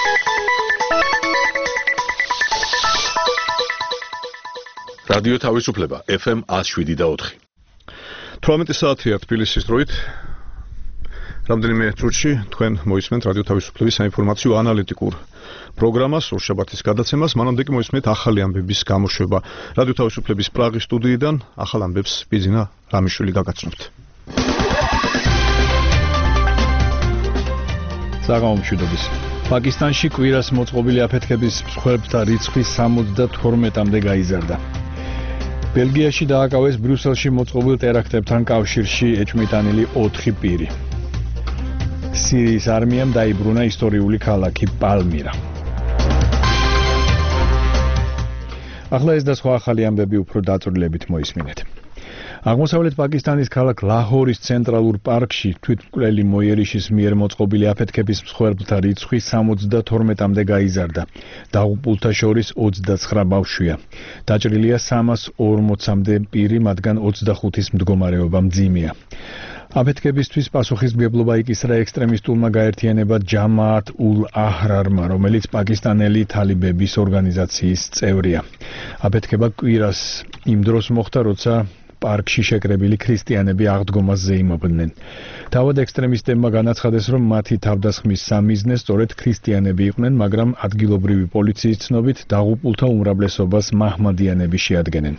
რადიო თავისუფლება FM 107.4. 18 საათია თბილისის დროით. რამდენიმე წუთში თქვენ მოისმენთ რადიო თავისუფლების საინფორმაციო ანალიტიკურ პროგრამას, ორშაბათის გადაცემას. მანამდე კი მოისმენთ ახალი ამბების გამოშვება რადიო თავისუფლების პრაღის სტუდიიდან. ახალ ამბებს ბიძინა რამიშვილი გაგაცნობთ. საღამომშვიდობის. პაკისტანში კვირას მოწყობილი აფეთქების მსხვერპლთა რიცხვი 72-მდე გაიზარდა. ბელგიაში დააკავეს ბრიუსელში მოწყობილ ტერაქტებთან კავშირში ეჭვმიტანილი 4 პირი. სირიის არმიამ დაიბრუნა ისტორიული ქალაქი პალმირა. ახლა ეს და სხვა ახალი ამბები უფრო დაწვრილებით მოისმინეთ. აღმოსავლეთ პაკისტანის ქალაქ ლაჰორის ცენტრალურ პარკში თვითმკვლელი მოიერიშის მიერ მოწყობილი აფეთქების მსხვერპლთა რიცხვი 72-მდე გაიზარდა. დაღუპულთა შორის 29 ბავშვია. დაჭრილია 340-მდე პირი, მათგან 25-ის მდგომარეობა მძიმეა. აფეთქებისთვის პასუხისმგებლობა იკისრა ექსტრემისტულმა გაერთიანება ჯამაათ ულ აჰრარმა, რომელიც პაკისტანელი თალიბების ორგანიზაციის წევრია. აფეთქება კვირას იმ დროს მოხდა, როცა პარკში შეკრებილი ქრისტიანები აღდგომას ზეიმობდნენ. თავად ექსტრემისტებმა განაცხადეს, რომ მათი თავდასხმის სამიზნე სწორედ ქრისტიანები იყვნენ, მაგრამ ადგილობრივი პოლიციის ცნობით დაღუპულთა უმრავლესობას მაჰმადიანები შეადგენენ.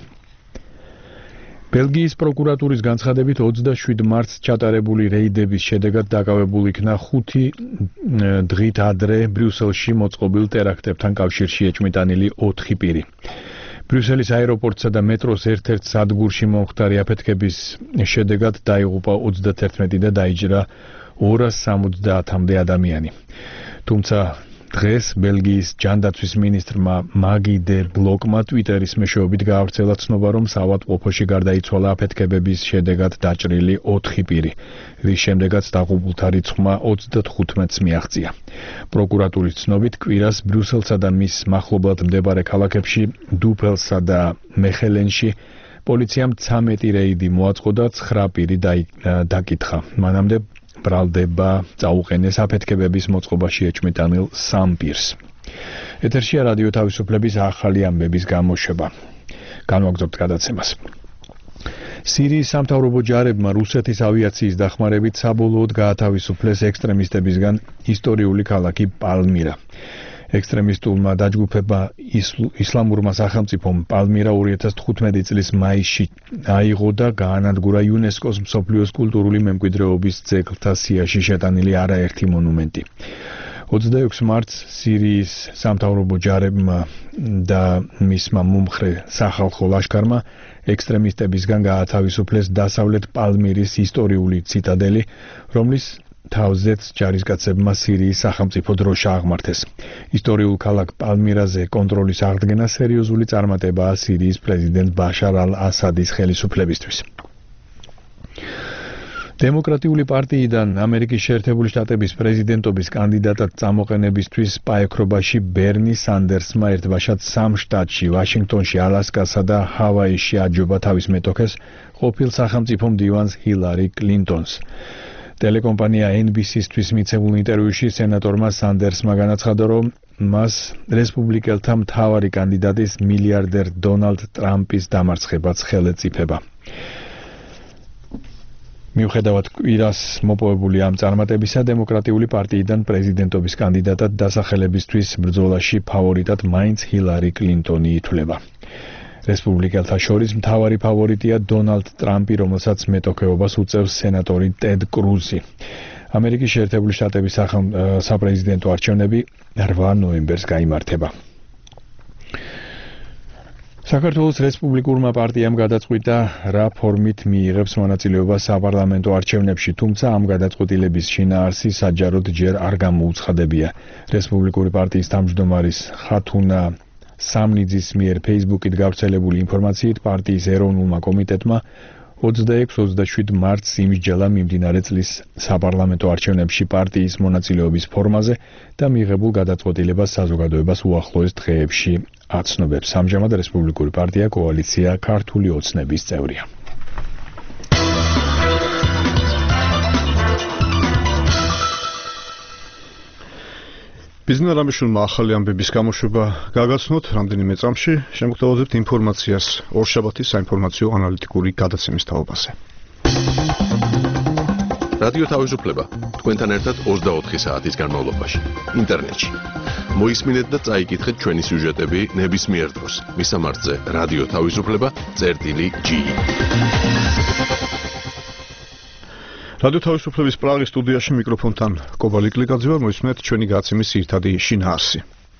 ბელგიის პროკურატურის განცხადებით 27 მარტს ჩატარებული რეიდების შედეგად დაკავებულ იქნა 5 დღით ადრე ბრიუსელში მოწყობილ ტერაქტებთან კავშირში ეჭვმიტანილი 4 პირი. ბრიუსელის აეროპორტსა და მეტროს ერთ-ერთ სადგურში მომხდარი აფეთქების შედეგად დაიღუპა 31 და დაიჭრა 270-მდე ადამიანი. თუმცა დღეს ბელგიის ჯანდაცვის მინისტრმა მაგი დე ბლოკმა ტვიტერის მეშვეობით გაავრცელა ცნობა, რომ საავადმყოფოში გარდაიცვალა აფეთქებების შედეგად დაჭრილი 4 პირი, რის შემდეგაც დაღუპულთა რიცხვმა 35-ს მიაღწია. პროკურატურის ცნობით კვირას ბრიუსელსა და მის მახლობლად მდებარე ქალაქებში დუფელსა და მეხელენში პოლიციამ 13 რეიდი მოაწყო და 9 პირი დაკითხა. მანამდე ბრალდება წაუყენეს აფეთქებების მოწყობაში ეჭვმიტანილ 3 პირს. ეთერშია რადიო თავისუფლების ახალი ამბების გამოშვება. განვაგრძობთ გადაცემას. სირიის სამთავრობო ჯარებმა რუსეთის ავიაციის დახმარებით საბოლოოდ გაათავისუფლეს ექსტრემისტებისგან ისტორიული ქალაქი პალმირა. ექსტრემისტულმა დაჯგუფება ისლამურმა სახელმწიფომ პალმირა 2015 წლის მაისში აიღო და გაანადგურა იუნესკოს მსოფლიოს კულტურული მემკვიდრეობის ძეგლთა სიაში შეტანილი არაერთი მონუმენტი. 26 მარტს სირიის სამთავრობო ჯარებმა და მისმა მომხრე სახალხო ლაშქარმა ექსტრემისტებისგან გაათავისუფლეს დასავლეთ პალმირის ისტორიული ციტადელი, რომლის თავზეც ჯარისკაცებმა სირიის სახელმწიფო დროშა აღმართეს. ისტორიულ ქალაქ პალმირაზე კონტროლის აღდგენა სერიოზული წარმატებაა სირიის პრეზიდენტ ბაშარ ალ-ასადის ხელისუფლებისთვის. დემოკრატიული პარტიიდან ამერიკის შეერთებული შტატების პრეზიდენტობის კანდიდატად წამოყენებისთვის პაექრობაში ბერნი სანდერსმა ერთბაშად 3 შტატში, ვაშინგტონში, ალასკასა და ჰავაიში აჯობა თავის მეტოქეს ყოფილ სახელმწიფო მდივანს ჰილარი კლინტონს. ტელეკომპანია NBC-ისთვის მიცემულ ინტერვიუში სენატორმა სანდერსმა განაცხადა, რომ მას რესპუბლიკელთა მთავარი კანდიდატის მილიარდერ დონალდ ტრამპის დამარცხებაც ხელთ წიფება. მიუხედავად კვირას მოპოვებული ამ წარმატებისა, დემოკრატიული პარტიიდან პრეზიდენტობის კანდიდატად დასახელებისთვის ბრძოლაში ფავორიტად მაინც ჰილარი კლინტონი ითვლება. რესპუბლიკელთა შორის მთავარი ფავორიტია დონალდ ტრამპი, რომელსაც მეტოქეობას უწევს სენატორი ტედ კრუზი. ამერიკის შეერთებული შტატების საპრეზიდენტო არჩევნები 8 ნოემბერს გაიმართება. საქართველოს რესპუბლიკურმა პარტიამ გადაწყვიტა, რა ფორმით მიიღებს მონაწილეობას საპარლამენტო არჩევნებში, თუმცა ამ გადაწყვეტილების შინაარსი საჯაროდ ჯერ არ გამოუცხადებია. რესპუბლიკური პარტიის თავმჯდომარის ხათუნა სამნიძის მიერ Facebook-ით გავრცელებული ინფორმაციით პარტიის ეროვნულმა კომიტეტმა 26-27 მარტს იმსჯელა მიმდინარე წლის საპარლამენტო არჩევნებში პარტიის მონაწილეობის ფორმაზე და მიღებულ გადაწყვეტილებას საზოგადოებას უახლოეს დღეებში აცნობებს. ამჟამად რესპუბლიკური პარტია კოალიცია ქართული ოცნების წევრია. ბიზნეს რამიშვილმა ახალი ამბების გამოშვება გაგაცნოთ რამდენიმე წამში, შემოგთავაზებთ ინფორმაციას ორშაბათის საინფორმაციო ანალიტიკური გადაცემის თაობაზე. რადიო თავისუფლება თქვენთან ერთად 24 საათის განმავლობაში ინტერნეტში. მოისმინეთ და წაიკითხეთ ჩვენი სიუჟეტები ნებისმიერ დროს. მისამართზე რადიო თავისუფლება.ge. რადიო თავისუფლების პრაღის სტუდიაში მიკროფონთან კობა ლიკლიკაძე ვარ, მოისმენთ ჩვენი გადაცემის ძირითადი შინაარსი.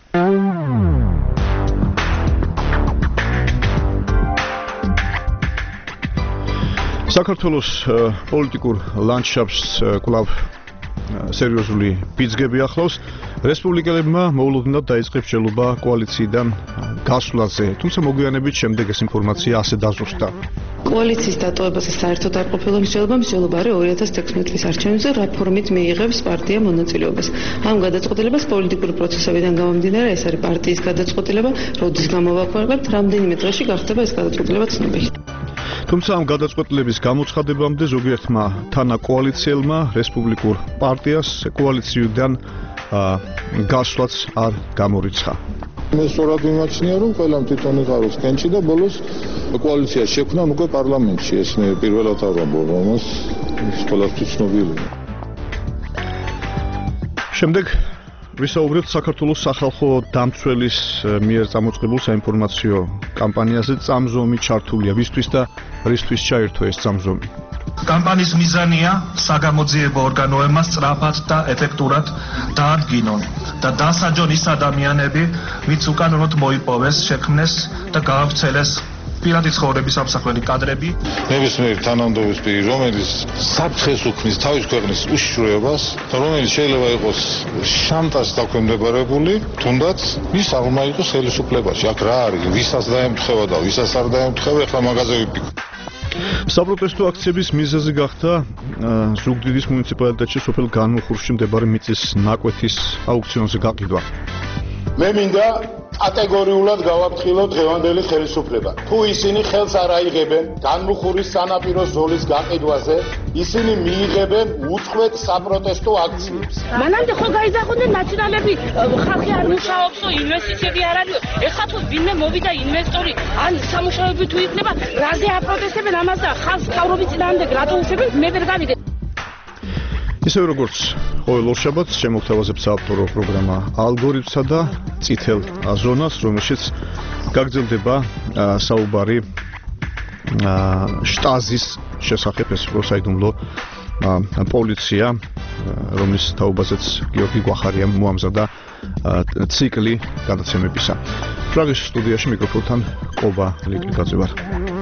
საქართველოს პოლიტიკურ ლანდშაფტს კვლავ სერიოზული ბიძგები ახლავს. რესპუბლიკელებმა მოულოდნელად დაიწყეს მსჯელობა კოალიციიდან გასვლაზე, თუმცა მოგვიანებით შემდეგ ეს ინფორმაცია ასე დაზუსტდა. კოალიციის დატოვებაზე საერთოდ არ ყოფილა მსჯელობა არის 2016 წლის არჩევნებზე, რა ფორმით მიიღებს პარტია მონაწილეობას. ამ გადაწყვეტილებას პოლიტიკური პროცესებიდან გამომდინარე, ეს არის პარტიის გადაწყვეტილება, როდის გამოვაქვეყნებთ, რამდენიმე დღეში გახდება ეს გადაწყვეტილება ცნობილი. თუმცა ამ გადაწყვეტილების გამოცხადებამდე ზოგიერთმა თანაკოალიციელმა რესპუბლიკურ პარტიას კოალიციიდან გასვლაც არ გამორიცხა. მე სწორად მიმაჩნია, რომ ყველამ თვითონ იყაროს კენჭი და ბოლოს კოალიცია შექმნა უკვე პარლამენტში. ეს მე პირველად არ ვამბობ, ამას ყველასთვის ცნობილია. შემდეგ ვისაუბრებთ საქართველოს სახალხო დამცველის მიერ წამოწყებულ საინფორმაციო კამპანიაზე. წამზომი ჩართულია ვისთვის და რისთვის ჩაერთო ეს წამზომი? კამპანიის მიზანია საგამოძიებო ორგანოებმა სწრაფად და ეფექტურად დაადგინონ და დასაჯონ ის ადამიანები, ვინც უკანონოდ მოიპოვეს, შექმნეს და გაავრცელეს პირადი ცხოვრების ამსახველი კადრები. ნებისმიერ თანამდებობის პირი, რომელიც საფრთხეს უქმნის თავის ქვეყნის უშიშროებას და რომელიც შეიძლება იყოს შანტაჟს დაქვემდებარებული, თუნდაც ის არ უნდა იყოს ხელისუფლებაში. აქ რა არის, ვისაც დაემთხევა და ვისაც არ დაემთხევა, ეხლა მაგაზე ვიფიქრ. საპროტესტო აქციების მიზეზი გახდა ზუგდიდის მუნიციპალიტეტში სოფელ განმუხურში მდებარე მიწის ნაკვეთის აუქციონზე გაყიდვა. მე მინდა კატეგორიულად გავაფრთხილოთ დღევანდელი ხელისუფლება. თუ ისინი ხელს არ აიღებენ განმუხურის სანაპიროს ზოლის გაყიდვაზე, ისინი მიიღებენ უწყვეტ საპროტესტო აქციებს. მანამდე ხო გაიზარდნენ ნაციონალები, ხალხი არ მუშაობსო, ინვესტიციები არ არის. ეხლა თუ ვინმე მოვიდა ინვესტორი, ან სამუშაოები თუ იქნება, რაზე აპროტესტებენ ამას და ხალხს თავრობის წინააღმდეგ რატო უშვებენ, მე ვერ გავიგე. ისევე როგორც ყოველ ორშაბათს შემოგთავაზებთ საავტორო პროგრამა ალგორითმსა და წითელ ზონას, რომელშიც გაგრძელდება საუბარი შტაზის შესახებ. ეს უფრო საიდუმლო პოლიცია, რომლის თაობაზეც გიორგი გვახარიამ მოამზადა ციკლი გადაცემებისა. პრაღის სტუდიაში მიკროფონთან კობა ლიკლიკაძე ვარ.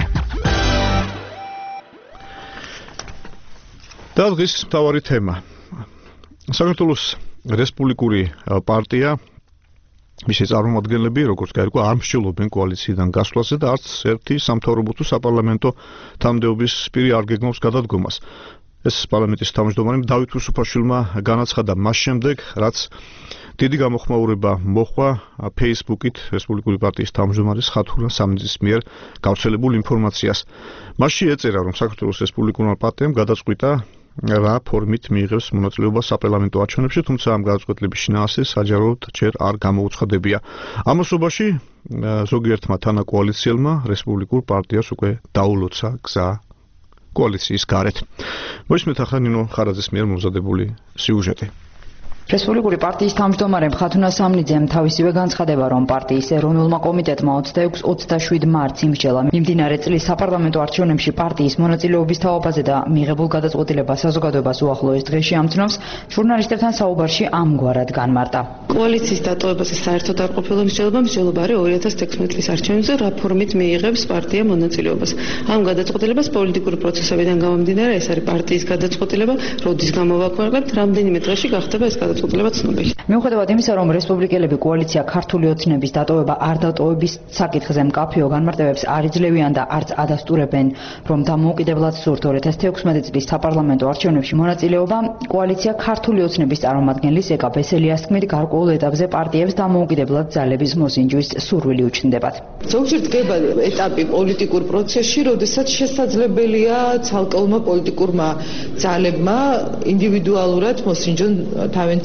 და დღის მთავარი თემა. საქართველოს რესპუბლიკური პარტია, მისი წარმომადგენლები, როგორც გაირკვა, არ მსჯელობენ კოალიციიდან გასვლაზე და არც ერთი სამთავრობო თუ საპარლამენტო თანამდებობის პირი არ გეგმავს გადადგომას. ეს პარლამენტის თავმჯდომარემ დავით უსუფაშვილმა განაცხადა მას შემდეგ, რაც დიდი გამოხმაურება მოჰყვა Facebook-ით რესპუბლიკური პარტიის თავმჯდომარის ხათურა სამნიძის მიერ გავრცელებულ ინფორმაციას. მასში ეწერა, რომ საქართველოს რესპუბლიკურმა პარტიამ გადაწყვიტა რა ფორმით მიიღებს მონაწილეობას საპარლამენტო არჩევნებში, თუმცა ამ გადაწყვეტილების შინაარსი საჯაროდ ჯერ არ გამოუცხადებია. ამასობაში ზოგიერთმა თანაკოალიციელმა რესპუბლიკურ პარტიას უკვე დაულოცა გზა კოალიციის გარეთ. მოისმენთ ახლა ნინო ხარაძის მიერ მომზადებული სიუჟეტი. რესპუბლიკური პარტიის თავმჯდომარემ ხათუნა სამნიძემ თავისივე განცხადება, რომ პარტიის ეროვნულმა კომიტეტმა 26-27 მარტს იმსჯელა მიმდინარე წლის საპარლამენტო არჩევნებში პარტიის მონაწილეობის თაობაზე და მიღებულ გადაწყვეტილებას საზოგადოებას უახლოეს დღეში ამცნობს, ჟურნალისტებთან საუბარში ამგვარად განმარტა. კოალიციის დატოვებაზე საერთოდ არ ყოფილა მსჯელობა არის 2016 წლის არჩევნებზე, რა ფორმით მიიღებს პარტია მონაწილეობას. ამ გადაწყვეტილებას პოლიტიკური პროცესებიდან გამომდინარე, ეს არის პარტიის გადაწყვეტილება, როდის გამოვაქვეყნებთ, რამდენიმე დღეში გახდება ეს გადაწყვეტილება ცნობილი. მიუხედავად იმისა, რომ რესპუბლიკელები კოალიცია ქართული ოცნების დატოვება არ დატოვების საკითხზე მკაფიო განმარტებებს არ იძლევიან და არც ადასტურებენ, რომ დამოუკიდებლად სურთ 2016 წლის საპარლამენტო არჩევნებში მონაწილეობა, კოალიცია ქართული ოცნების წარმომადგენლის ეკა ბესელიას თქმით, გარკვეულ ეტაპზე პარტიებს დამოუკიდებლად ძალების მოსინჯვის სურვილი უჩნდებათ. ზოგჯერ დგება ეტაპი პოლიტიკურ პროცესში, როდესაც შესაძლებელია ცალკეულმა პოლიტიკურმა ძალებმა ინდივიდუალურად მოსინჯონ თავენ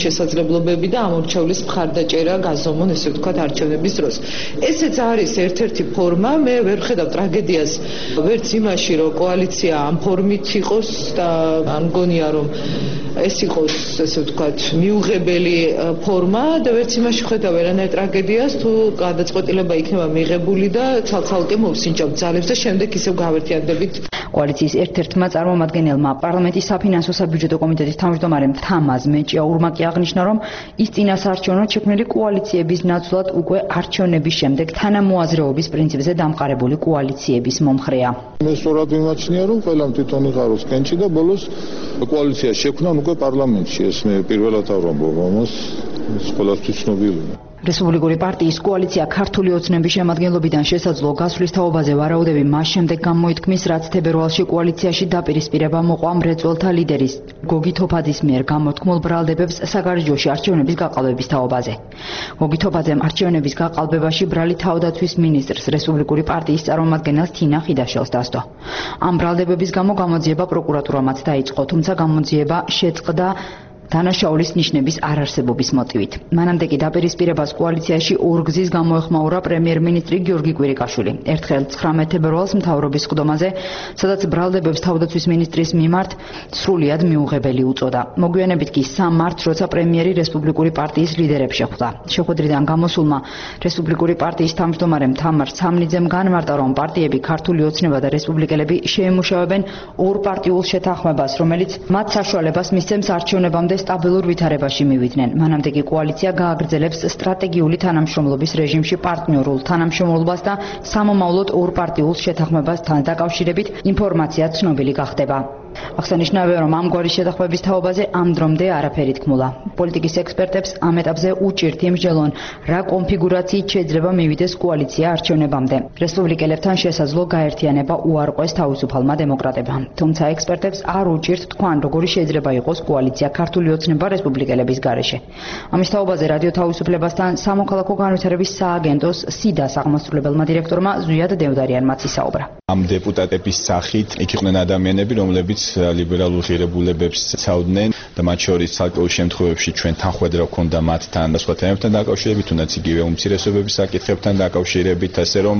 შესაძლებლობები და ამორჩევლის მხარდაჭერა გაზომონ, ესე ვთქვათ, არჩევნების დროს. ესეც არის ერთ-ერთი ფორმა, მე ვერ ვხედავ ტრაგედიას ვერც იმაში, რომ კოალიცია ამ ფორმით იყოს და არ მგონია, რომ ეს იყოს, ესე ვთქვათ, მიუღებელი ფორმა და ვერც იმაში ვხედავ ვერანაირ ტრაგედიას, თუ გადაწყვეტილება იქნება მიღებული და ცალ-ცალკე მოვსინჯავთ ძალებს და შემდეგ ისევ გავერთიანდებით. კოალიციის ერთ-ერთმა წარმომადგენელმა პარლამენტის საფინანსო საბიუჯეტო კომიტეტის თავმჯდომარემ თამაზ მეჭიაურმაკი აღნიშნა, რომ ის წინასაარჩევნო შექმნილი კოალიციების ნაცვლად უკვე არჩევნების შემდეგ თანამოაზრეობის პრინციპზე დამყარებული კოალიციების მომხრეა. მე სწორად მიმაჩნია, რომ ყველამ თვითონ იყაროს კენჭი და ბოლოს კოალიცია შექმნან უკვე პარლამენტში. ეს მე პირველად ავამბობ ამას, ეს ყველასთვის ცნობილია. რესპუბლიკური პარტიის კოალიცია ქართული ოცნების შემადგენლობიდან შესაძლო გასვლის თაობაზე ვარაუდები მას შემდეგ გამოითქმის, რაც თებერვალში კოალიციაში დაპირისპირება მოყვა მრეწველთა ლიდერის გოგი თოფაძის მიერ გამოთქმულ ბრალდებებს საგარეჯოში არჩევნების გაყალბების თაობაზე. გოგი თოფაძემ არჩევნების გაყალბებაში ბრალი თავდაცვის მინისტრს, რესპუბლიკური პარტიის წარმომადგენელს თინა ხიდაშელს დასდო. ამ ბრალდებების გამო გამოძიება პროკურატურამაც დაიწყო, თუმცა გამოძიება შეწყდა დანაშაულის ნიშნების არარსებობის მოტივით. მანამდე კი დაპირისპირებას კოალიციაში ორგზის გამოეხმაურა პრემიერ-მინისტრი გიორგი კვირიკაშვილი. ერთხელ 19 თებერვალს მთავრობის სხდომაზე, სადაც ბრალდებებს თავდაცვის მინისტრის მიმართ სრულიად მიუღებელი უწოდა. მოგვიანებით კი 3 მარტს, როცა პრემიერი რესპუბლიკური პარტიის ლიდერებს შეხვდა. შეხვედრიდან გამოსულმა რესპუბლიკური პარტიის თავმჯდომარემ თამარ სამნიძემ განმარტა, რომ პარტიები ქართული ოცნება და რესპუბლიკელები შეემუშავებენ ორ პარტიულ შეთანხმებას, რომელიც მათ საშუალებას მისცემს არჩევნებამდე სტაბილურ ვითარებაში მივიდნენ. მანამდე კი კოალიცია გააგრძელებს სტრატეგიული თანამშრომლობის რეჟიმში პარტნიორულ თანამშრომლობას და სამომავლოდ ორ პარტიულ შეთანხმებასთან დაკავშირებით ინფორმაცია ცნობილი გახდება. აღსანიშნავია, რომ ამგვარი შეთანხმების თაობაზე ამ დრომდე არაფერი თქმულა. პოლიტიკის ექსპერტებს ამ ეტაპზე უჭირთ იმსჯელონ, რა კონფიგურაციით შეიძლება მივიდეს კოალიცია არჩევნებამდე. რესპუბლიკელებთან შესაძლო გაერთიანება უარყვეს თავისუფალმა დემოკრატებმა. თუმცა ექსპერტებს არ უჭირთ თქვან, როგორი შეიძლება იყოს კოალიცია ქართული ოცნება რესპუბლიკელების გარეშე. ამის თაობაზე რადიო თავისუფლებასთან სამოქალაქო განვითარების სააგენტოს სიდას აღმასრულებელმა დირექტორმა ზვიად დევდარიანმაც ისაუბრა. ამ დეპუტატების სახით იქ იყვნენ ადამიანები, რომლებიც ლიბერალურ ღირებულებებს ცაუდნენ და მათ შორის ცალკეულ შემთხვევებში ჩვენ თანხვედრა გვქონდა მათთან და სხვა თემებთან დაკავშირებით, თუნდაც იგივე უმცირესობების საკითხებთან დაკავშირებით, ასე რომ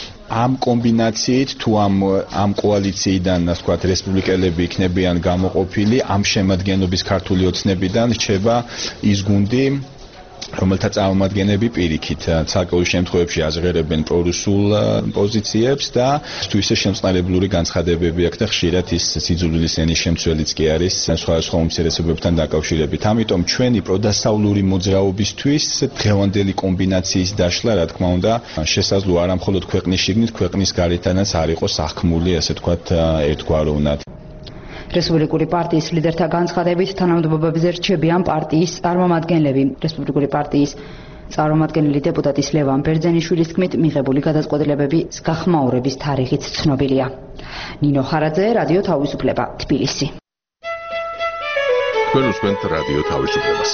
ამ კომბინაციით თუ ამ კოალიციიდან, ასე ვთქვათ, რესპუბლიკელები იქნებიან გამოყოფილი, ამ შემადგენლობის ქართული ოცნებიდან რჩება ის გუნდი, რომელთა წარმომადგენლები პირიქით ცალკეულ შემთხვევებში აზღერებენ პრორუსულ პოზიციებს და თუ ისე შემწყნარებლური განცხადებები აქვს და ხშირად ის სიძულვილის ენის შემცველიც კი არის სხვადასხვა უმცირესობებთან დაკავშირებით. ამიტომ ჩვენი პროდასავლური მოძრაობისთვის დღევანდელი კომბინაციის დაშლა, რა თქმა უნდა, შესაძლოა არა მხოლოდ ქვეყნის შიგნით, ქვეყნის გარეთანაც არ იყოს აღქმული, ასე ვთქვათ, ერთგვაროვნად. რესპუბლიკური პარტიის ლიდერთა განცხადებით თანამდებობებზე რჩებიან პარტიის წარმომადგენლები. რესპუბლიკური პარტიის წარმომადგენელი დეპუტატის ლევან ბერძენიშვილის თქმით, მიღებული გადაწყვეტილებების გახმაურების თარიღიც ცნობილია. ნინო ხარაძე, რადიო თავისუფლება, თბილისი. თქვენ უსმენთ რადიო თავისუფლებას.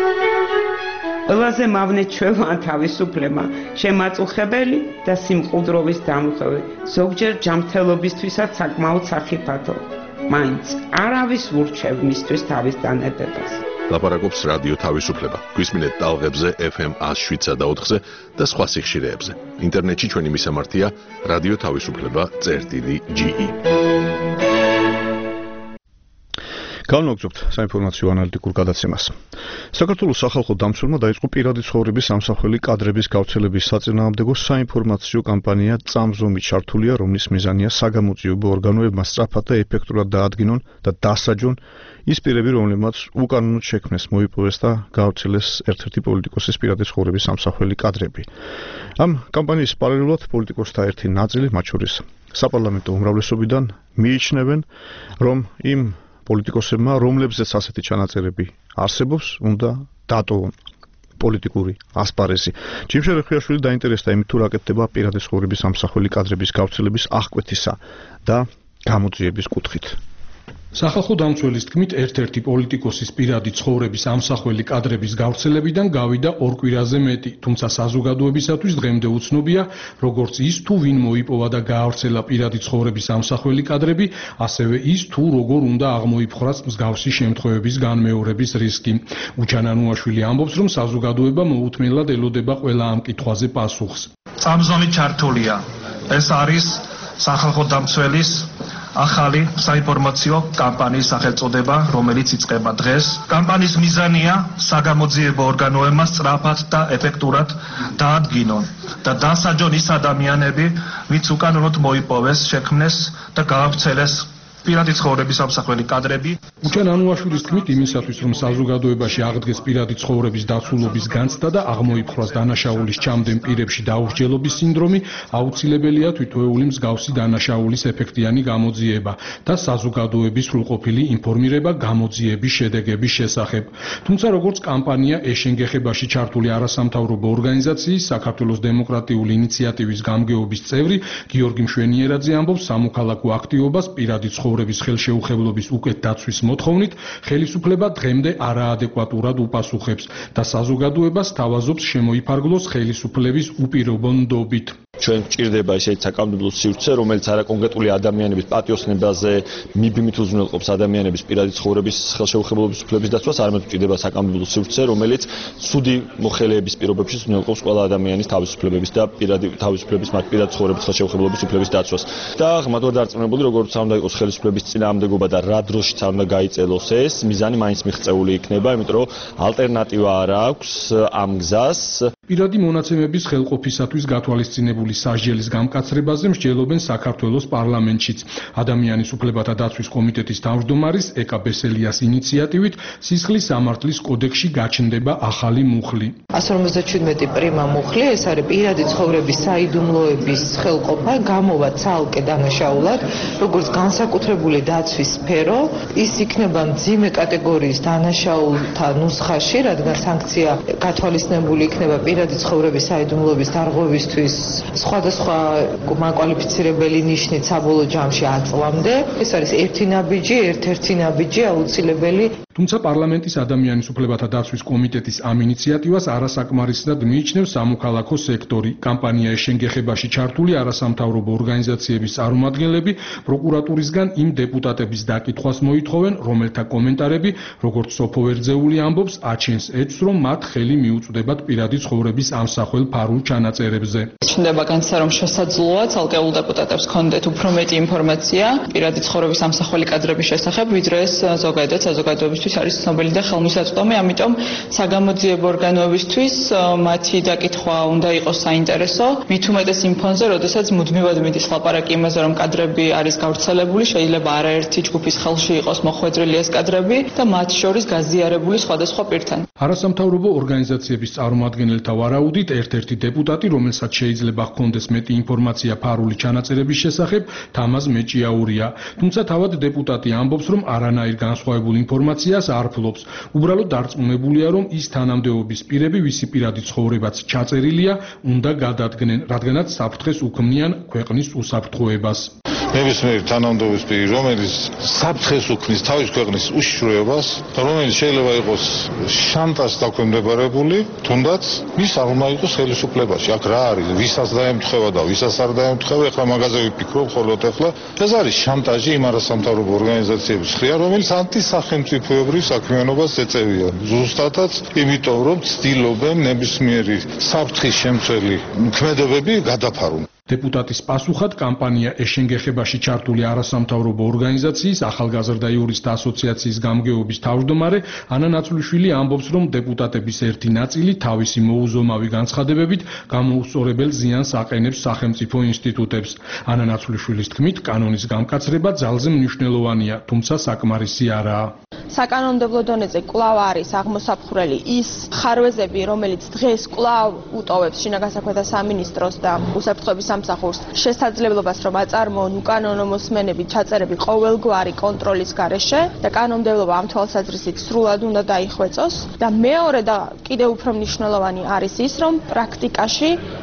ყველაზე მავნე ჩვევა თავისუფლება, შემაწუხებელი და სიმყუდროვის დამუხევი, ზოგჯერ ჯანმრთელობისთვისაც საკმაოდ სახიფათო. მაინც არავის ურჩევ მისთვის თავის დანებებას. ლაპარაკობს რადიო თავისუფლება. გვისმინეთ ტალღებზე FM 107.4-ზე და სხვა სიხშირეებზე. ინტერნეტში ჩვენი მისამართია რადიო თავისუფლება.ge. განვაგრძობთ საინფორმაციო ანალიტიკურ გადაცემას. საქართველოს სახალხო დამცველმა დაიწყო პირადი ცხოვრების ამსახველი კადრების გავრცელების საწინააღმდეგო საინფორმაციო კამპანია წამზომი ჩართულია, რომლის მიზანია საგამოძიებო ორგანოებმა სწრაფად და ეფექტურად დაადგინონ და დასაჯონ ის პირები, რომლებმაც უკანონოდ შექმნეს, მოიპოვეს და გავრცელეს ერთ-ერთი პოლიტიკოსის პირადი ცხოვრების ამსახველი კადრები. ამ კამპანიის პარალელურად პოლიტიკოსთა ერთი ნაწილი, მათ შორის საპარლამენტო უმრავლესობიდან, მიიჩნევენ, რომ იმ პოლიტიკოსებმა, რომლებზეც ასეთი ჩანაწერები არსებობს, უნდა დატოვონ პოლიტიკური ასპარეზი. ჯიმშე რეხიაშვილი დაინტერესდა იმით, თუ რა კეთდება პირადი ცხოვრების ამსახველი კადრების გავრცელების აღკვეთისა და გამოძიების კუთხით. სახალხო დამცველის თქმით, ერთ-ერთი პოლიტიკოსის პირადი ცხოვრების ამსახველი კადრების გავრცელებიდან გავიდა 2 კვირაზე მეტი, თუმცა საზოგადოებისათვის დღემდე უცნობია, როგორც ის თუ ვინ მოიპოვა და გაავრცელა პირადი ცხოვრების ამსახველი კადრები, ასევე ის თუ როგორ უნდა აღმოიფხვრას მსგავსი შემთხვევების განმეორების რისკი. უჩან ანუაშვილი ამბობს, რომ საზოგადოება მოუთმენლად ელოდება ყველა ამ კითხვაზე პასუხს. წამზონი ჩართულია. ეს არის სახალხო დამცველის ახალი საინფორმაციო კამპანიის სახელწოდება, რომელიც იწყება დღეს. კამპანიის მიზანია საგამოძიებო ორგანოებმა სწრაფად და ეფექტურად დაადგინონ და დასაჯონ ის ადამიანები, ვინც უკანონოდ მოიპოვეს, შექმნეს და გაავრცელეს პირადი ცხოვრების ამსახველი კადრები. უჩან ანუაშვილის თქმით, იმისათვის რომ საზოგადოებაში აღდგეს პირადი ცხოვრების დაცულობის განცდა და აღმოიფხვრას დანაშაულის ჩამდენ პირებში დაურჩელობის სინდრომი, აუცილებელია თვითოეული მსგავსი დანაშაულის ეფექტიანი გამოძიება და საზოგადოების სრულყოფილი ინფორმირება გამოძიების შედეგების შესახებ. თუმცა როგორც კამპანია ეშენგეხებაში ჩართული არასამთავრობო ორგანიზაციის საქართველოს დემოკრატიული ინიციატივის გამგეობის წევრი გიორგი მშვენიერაძე ამბობს, სამოქალაქო აქტივობას პირადი ცხოვრების ხელშეუხებლობის უკეთ დაცვის მოთხოვნით ხელისუფლება დღემდე არაადეკვატურად უპასუხებს და საზოგადოებას თავაზობს შემოიფარგლოს ხელისუფლების უპირობო ნდობით. ჩვენ გვჭირდება ისეთი საკანონმდებლო სივრცე, რომელიც არაკონკრეტული ადამიანების პატიოსნებაზე მიბმით უზრუნველყოფს ადამიანების პირადი ცხოვრების ხელშეუხებლობის უფლების დაცვას, არამედ გვჭირდება საკანონმდებლო სივრცე, რომელიც ცუდი მოხელეების პირობებში უზრუნველყოფს ყველა ადამიანის თავისუფლებების და პირადი თავისუფლების, მათ პირადი ცხოვრების ხელშეუხებლობის უფლების დაცვას. და ღრმად დარწმუნებული, როგორც არ უნდა იყოს ხელისუფლების წინააღმდეგობა და რა დროშიც არ უნდა გაიწელოს ეს, მიზანი მაინც მიღწეული იქნება, იმიტომ რომ ალტერნატივა არ აქვს ამ გზას. პირადი მონაცემების ხელყოფისათვის გათვალისწინებული სასჯელის გამკაცრებაზე მსჯელობენ საქართველოს პარლამენტშიც. ადამიანის უფლებათა დაცვის კომიტეტის თავმჯდომარის ეკა ბესელიას ინიციატივით სისხლის სამართლის კოდექსში გაჩნდება ახალი მუხლი. 157 პრიმა მუხლი, ეს არის პირადი ცხოვრების საიდუმლოების ხელყოფა, გამოვა ცალკე დანაშაულად, როგორც განსაკუთრებული დაცვის სფერო, ის იქნება მძიმე კატეგორიის დანაშაულთა ნუსხაში, რადგან სანქცია გათვალისწინებული იქნება პირადი ცხოვრების საიდუმლოების დარღვევისთვის სხვადასხვა მაკვალიფიცირებელი ნიშნით საბოლოო ჯამში 10 წლამდე. ეს არის ერთ-ერთი ნაბიჯი აუცილებელი. თუმცა პარლამენტის ადამიანის უფლებათა დაცვის კომიტეტის ამ ინიციატივას არასაკმარისად მიიჩნევს სამოქალაქო სექტორი. კამპანია ეშენგეხებაში ჩართული არასამთავრობო ორგანიზაციების წარმომადგენლები პროკურატურისგან იმ დეპუტატების დაკითხვას მოითხოვენ, რომელთა კომენტარები, როგორც სოფო ვერძეული ამბობს, აჩენს ეჭვს, რომ მათ ხელი მიუწვდებათ პირადი ცხოვრების ამსახველ ფარულ ჩანაწერებზე. ჩნდება განცდა, რომ შესაძლოა ცალკეულ დეპუტატებს ჰქონდეთ უფრო მეტი ინფორმაცია პირადი ცხოვრების ამსახველი კადრების შესახებ, ვიდრე ეს ზოგადად საზოგადოებისთვის არის ცნობილი და ხელმისაწვდომი, ამიტომ საგამოძიებო ორგანოებისთვის მათი დაკითხვა უნდა იყოს საინტერესო, მით უმეტეს იმ ფონზე, როდესაც მუდმივად მიდის ლაპარაკი იმაზე, რომ კადრები არის გავრცელებული, შეიძლება არაერთი ჯგუფის ხელში იყოს მოხვედრილი ეს კადრები და მათ შორის გაზიარებული სხვადასხვა პირთან. არასამთავრობო ორგანიზაციების წარმომადგენელთა ვარაუდით, ერთ-ერთი დეპუტატი, რომელსაც შეიძლება ჰქონდეს მეტი ინფორმაცია ფარული ჩანაწერების შესახებ, თამაზ მეჭიაურია. თუმცა თავად დეპუტატი ამბობს, რომ არანაირ განსხვავებულ ინფორმაციას არ ფლობს. უბრალოდ დარწმუნებულია, რომ ის თანამდებობის პირები, ვისი პირადი ცხოვრებაც ჩაწერილია, უნდა გადადგნენ, რადგანაც საფრთხეს უქმნიან ქვეყნის უსაფრთხოებას. ნებისმიერი თანამდებობის პირი, რომელიც საფრთხეს უქმნის თავის ქვეყნის უშიშროებას და რომელიც შეიძლება იყოს შანტაჟს დაქვემდებარებული, თუნდაც ის არ უნდა იყოს ხელისუფლებაში. აქ რა არის? ვისაც დაემთხება და ვისაც არ დაემთხება, ეხლა მაგაზე ვიფიქრობ ხოლმე ეხლა. ეს არის შანტაჟი იმ არასამთავრობო ორგანიზაციების მხრიდან, რომელიც ანტისახელმწიფოებრივ საქმიანობას ეწევიან. ზუსტადაც იმიტომ, რომ ცდილობენ ნებისმიერი საფრთხის შემცველი ქმედებები გადაფარონ. დეპუტატის პასუხად კამპანია ეშენგეხებაში ჩართული არასამთავრობო ორგანიზაციის ახალგაზრდა იურისტთა ასოციაციის გამგეობის თავმჯდომარე ანა ნაცვლიშვილი ამბობს, რომ დეპუტატების ერთი ნაწილი თავისი მოუზომავი განცხადებებით გამოუსწორებელ ზიანს აყენებს სახელმწიფო ინსტიტუტებს. ანა ნაცვლიშვილის თქმით, კანონის გამკაცრება ძალზე მნიშვნელოვანია, თუმცა საკმარისი არაა. საკანონმდებლო დონეზე კვლავ არის აღმოსაფხვრელი ის ხარვეზები, რომელიც დღეს კვლავ უტოვებს შინაგან საქმეთა სამინისტროს და უსაფრთხოების სამსახურს შესაძლებლობას, რომ აწარმოონ უკანონო მოსმენები, ჩაწერები ყოველგვარი კონტროლის გარეშე და კანონმდებლობა ამ თვალსაზრისით სრულად უნდა დაიხვეწოს და მეორე და კიდევ უფრო მნიშვნელოვანი არის ის, რომ პრაქტიკაში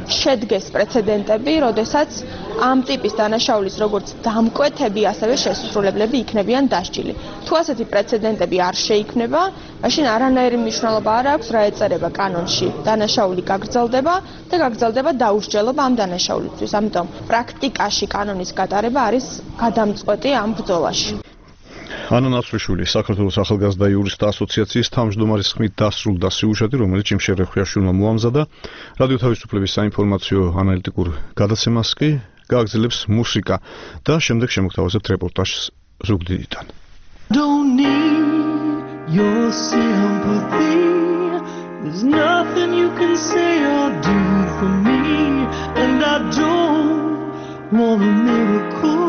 შედგეს პრეცედენტები, როდესაც ამ ტიპის დანაშაულის როგორც დამკვეთები, ასევე შესრულებლები იქნებიან დასჯილი. თუ ასეთი პრეცედენტები არ შეიქმნება, მაშინ არანაირი მნიშვნელობა არ აქვს, რა ეწერება კანონში. დანაშაული გაგრძელდება და გაგრძელდება დაუსჯელობა ამ დანაშაულისთვის. ამიტომ პრაქტიკაში კანონის გატარება არის გადამწყვეტი ამ ბრძოლაში. ანა ნაცვლიშვილი, საქართველოს ახალგაზრდა იურისტთა ასოციაციის თავმჯდომარის ხმით დასრულდა სიუჟეტი, რომელიც იმშერ რეხვიაშვილმა მოამზადა. რადიო თავისუფლების საინფორმაციო ანალიტიკურ გადაცემას კი გააგრძელებს მუსიკა და შემდეგ შემოგთავაზებთ რეპორტაჟს ზუგდიდიდან. Don't need your sympathy. There's nothing you can say or do for me, and I don't want a miracle.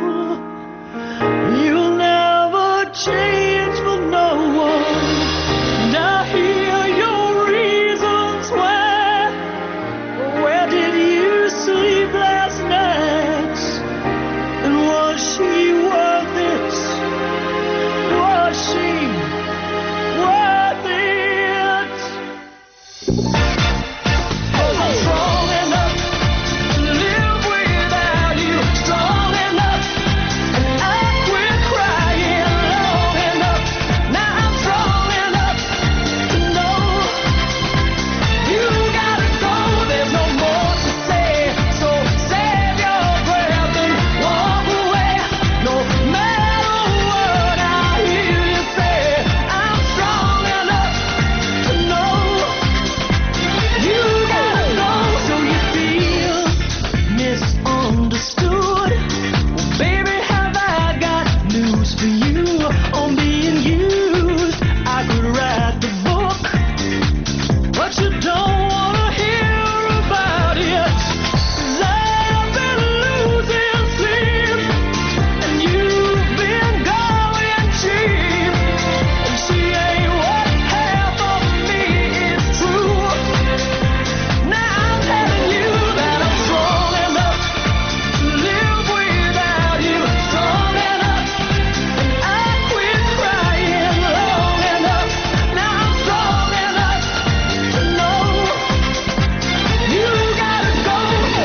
You'll never change for no one, and I hear your reasons why. Where did you sleep last night? And was she worth it? Was she worth it? I'm strong enough to live without you, strong enough, and I quit crying long enough. Now I'm strong enough to know you gotta go. There's no more to say, so save your breath and walk away. No matter what I hear you say, I'm strong enough to know you gotta go. So you feel misunderstood? Well, baby, have I got news for you on being used? I could write the book, but you don't wanna hear about it. 'Cause I've been losing sleep, and you've been going cheap, and she ain't what half of me is true. Now I'm telling you that I'm strong enough to live without you, strong enough, and I quit crying long enough. Now I'm strong enough to know you gotta go.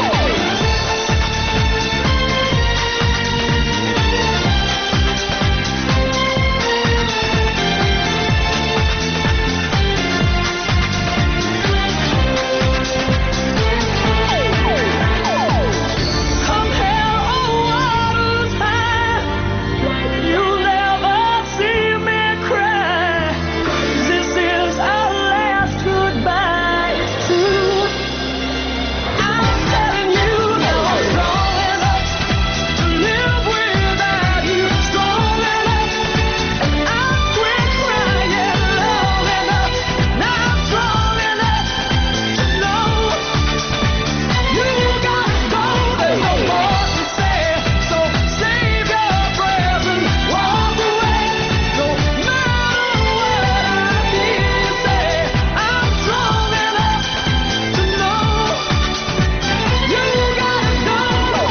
Come hell or waters high, you'll never see me cry. This is our last goodbye. It's true. I'm telling you that I'm strong enough to live without you, strong enough, and I quit crying long enough. Now I'm strong enough to know you gotta go. There's no more to say, so save your breath and walk away. No matter what I hear you say, I'm strong enough to know you gotta go.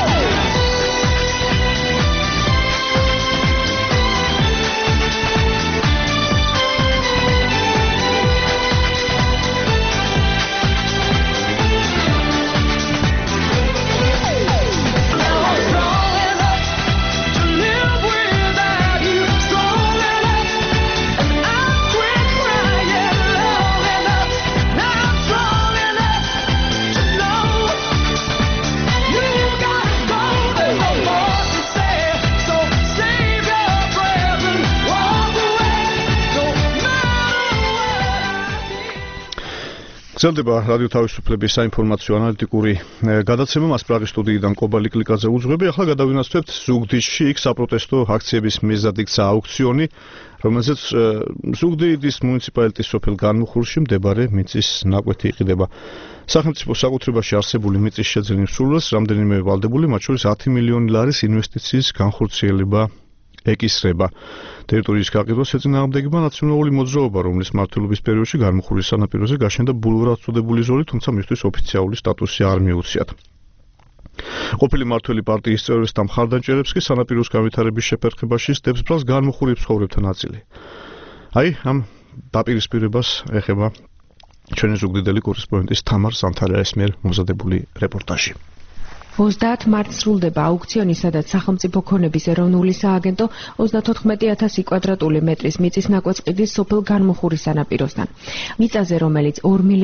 Now I'm strong enough to live without you, strong enough, and I quit crying long enough. Now I'm strong enough to know you gotta go. There's no more to say, so save your breath and walk away. No matter what I გრძელდება რადიო თავისუფლების საინფორმაციო ანალიტიკური გადაცემა. მას პრაღის სტუდიიდან კობალი კლიკაძე უძღვები. ახლა გადავინაცვლებთ ზუგდიდში. იქ საპროტესტო აქციების მიზნად იქცა აუქციონი, რომელზეც ზუგდიდის მუნიციპალიტეტის სოფელ განმუხურში მდებარე მიწის ნაკვეთი იყიდება. სახელმწიფო საკუთრებაში არსებული მიწის შეძენის სურვილს რამდენიმე ვალდებული, მათ შორის 10 მილიონი ლარის ინვესტიციის განხორციელება ეკისრება. ტერიტორიის გაყიდვას ეწინააღმდეგება ნაციონალური მოძრაობა, რომლის მმართველობის პერიოდში განმუხურის სანაპიროზე გაშენდა ბულვარად წოდებული ზოლი, თუმცა მისთვის ოფიციალური სტატუსი არ მიუციათ. ყოფილი მმართველი პარტიის წევრებს და მხარდამჭერებს კი სანაპიროს განვითარების შეფერხებაში სდებს ბრალს განმუხურის ცხოვრებთა ნაწილი. აი, ამ დაპირისპირებას ეხება ჩვენი ზუგდიდელი კორესპონდენტის თამარ სანთარაის მიერ მომზადებული რეპორტაჟი. 30 მარტს სრულდება აუქციონი, სადაც სახელმწიფო ქონების ეროვნული სააგენტო 34,000 კვადრატული მეტრის მიწის ნაკვეთყიდის სოფელ განმუხურის სანაპიროსთან. მიწაზე, რომელიც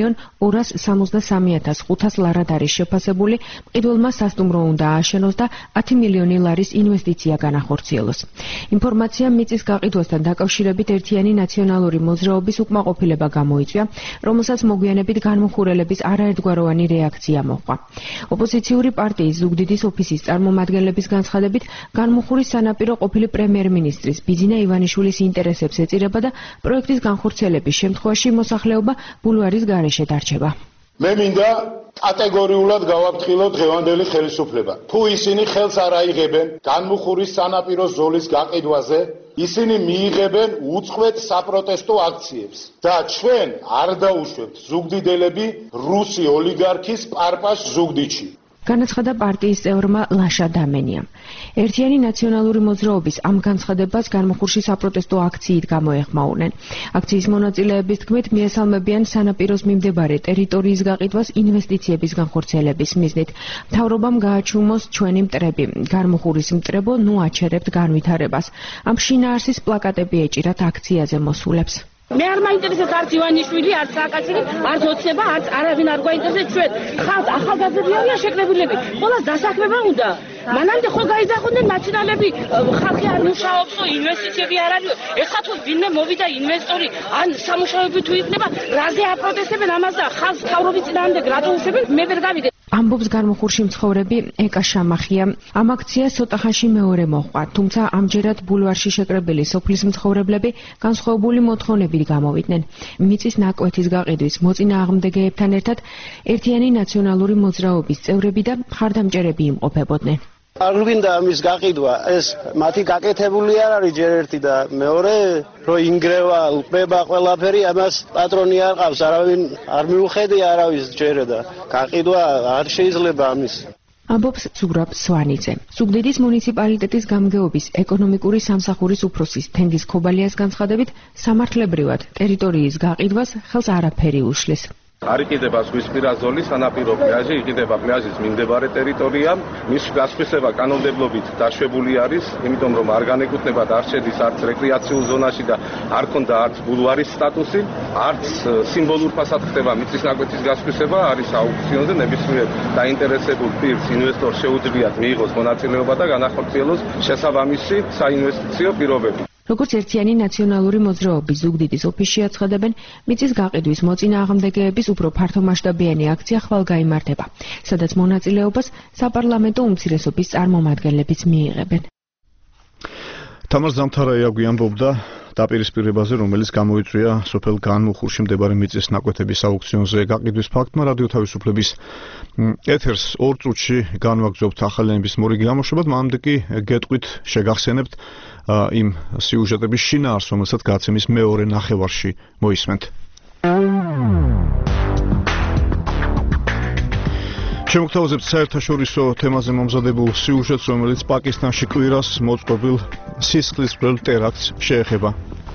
2,263,500 ლარად არის შეფასებული, მყიდველმა სასტუმრო უნდა ააშენოს და 10 მილიონი ლარის ინვესტიცია განახორციელოს. ინფორმაცია მიწის გაყიდვასთან დაკავშირებით ერთიანი ნაციონალური მოძრაობის უკმაყოფილება გამოიწვია, რომელსაც მოგვიანებით განმუხურელების არაერთგვაროვანი რეაქცია მოჰყვა. ოპოზიციური პარტია ზუგდიდის ოფისის წარმომადგენლების განცხადებით, განმუხურის სანაპირო ყოფილი პრემიერ-მინისტრის ბიძინა ივანიშვილის ინტერესებს ეწირება და პროექტის განხორციელების შემთხვევაში მოსახლეობა ბულვარის გარეშე დარჩება. მე მინდა კატეგორიულად გავაფრთხილოთ დღევანდელი ხელისუფლება. თუ ისინი ხელს არ აიღებენ განმუხურის სანაპიროს ზოლის გაყიდვაზე, ისინი მიიღებენ უწყვეტ საპროტესტო აქციებს და ჩვენ არ დაუშვებთ ზუგდიდელები რუსი ოლიგარქის პარპაშ ზუგდიდში. განაცხადა პარტიის წევრმა ლაშა დამენიამ. ერთიანი ნაციონალური მოძრაობის ამ განცხადებას განმუხურში საპროტესტო აქციით გამოეხმაურნენ. აქციის მონაწილეების თქმით, მიესალმებიან სანაპიროს მიმდებარე ტერიტორიის გაყიდვას ინვესტიციების განხორციელების მიზნით. მთავრობამ გააჩუმოს ჩვენი მტრები. განმუხურის მტრებო, ნუ აჩერებთ განვითარებას. ამ შინაარსის პლაკატები ეჭირათ აქციაზე მოსულებს. მე არ მაინტერესებს არც ივანიშვილი, არც სააკაშვილი, არც ოცნება, არც არავინ არ გვაინტერესებს ჩვენ. ხალხ ახალგაზრდები არიან შეკრებილები. ყველას დასაქმება უნდა. მანამდე ხო გაიძახოდნენ ნაციონალები, ხალხი არ მუშაობს, ინვესტიციები არ არის. ეხლა თუ ვინმე მოვიდა ინვესტორი, ან სამუშაოები თუ იქნება, რაზე აპროტესტებენ ამას და ხალხს თავრობის წინააღმდეგ რატო უშევენ? მე ვერ გავიგე. ამბობს განმუხურში მცხოვრები ეკა შამახია. ამ აქციას ცოტა ხანში მეორე მოჰყვა, თუმცა ამჯერად ბულვარში შეკრებილი სოფლის მცხოვრებლები განსხვავებული მოთხოვნებით გამოვიდნენ. მიწის ნაკვეთის გაყიდვის მოწინააღმდეგეებთან ერთად ერთიანი ნაციონალური მოძრაობის წევრები და მხარდამჭერები იმყოფებოდნენ. არ გვინდა ამის გაყიდვა, ეს მათი გაკეთებული არ არის ჯერ ერთი და მეორე, რომ ინგრევა, ყრება ყველაფერი, ამას პატრონი არ ყავს, არავინ არ მიუხედია არავის ჯერე და გაყიდვა არ შეიძლება ამის. ამბობს ზურაბ სვანიძე. ზუგდიდის მუნიციპალიტეტის გამგეობის ეკონომიკური სამსახურის უფროსის თენგიზ ქობალიას განცხადებით, სამართლებრივად ტერიტორიის გაყიდვას ხელს არაფერი უშლის. არ იყიდება ზღვისპირა ზოლის სანაპირო პლაჟი, იყიდება პლაჟის მიმდებარე ტერიტორია. მის გასხვისება კანონმდებლობით დაშვებული არის, იმიტომ რომ არ განეკუთვნება და არ შედის არც რეკრეაციულ ზონაში და არ ქონდა არც ბულვარის სტატუსი, არც სიმბოლურ ფასად ხდება მიწის ნაკვეთის გასხვისება, არის აუქციონზე ნებისმიერ დაინტერესებულ პირს ინვესტორს შეუძლიათ მიიღოს მონაწილეობა და განახორციელოს შესაბამისი საინვესტიციო პირობები. როგორც ერთიანი ნაციონალური მოძრაობის ზუგდიდის ოფისში აცხადებენ, მიწის გაყიდვის მოწინააღმდეგეების უფრო ფართომასშტაბიანი აქცია ხვალ გაიმართება, სადაც მონაწილეობას საპარლამენტო უმცირესობის წარმომადგენლებიც მიიღებენ. თამარ ზამთარაია გვიამბობდა დაპირისპირებაზე, რომელიც გამოიწვია სოფელ განმუხურში მდებარე მიწის ნაკვეთების აუქციონზე გაყიდვის ფაქტმა. რადიო თავისუფლების ეთერს 2 წუთში განვაგრძობთ ახალენების მორიგი გამოშვებად, მანამდე კი გეტყვით შეგახსენებთ იმ სიუჟეტების შინაარსს, რომელსაც გაცემის მეორე ნახევარში მოისმენთ. შემოგთავაზებთ საერთაშორისო თემაზე მომზადებულ სიუჟეტს, რომელიც პაკისტანში კვირას მოწყობილ სისხლისმღვრელ ტერაქტს შეეხება.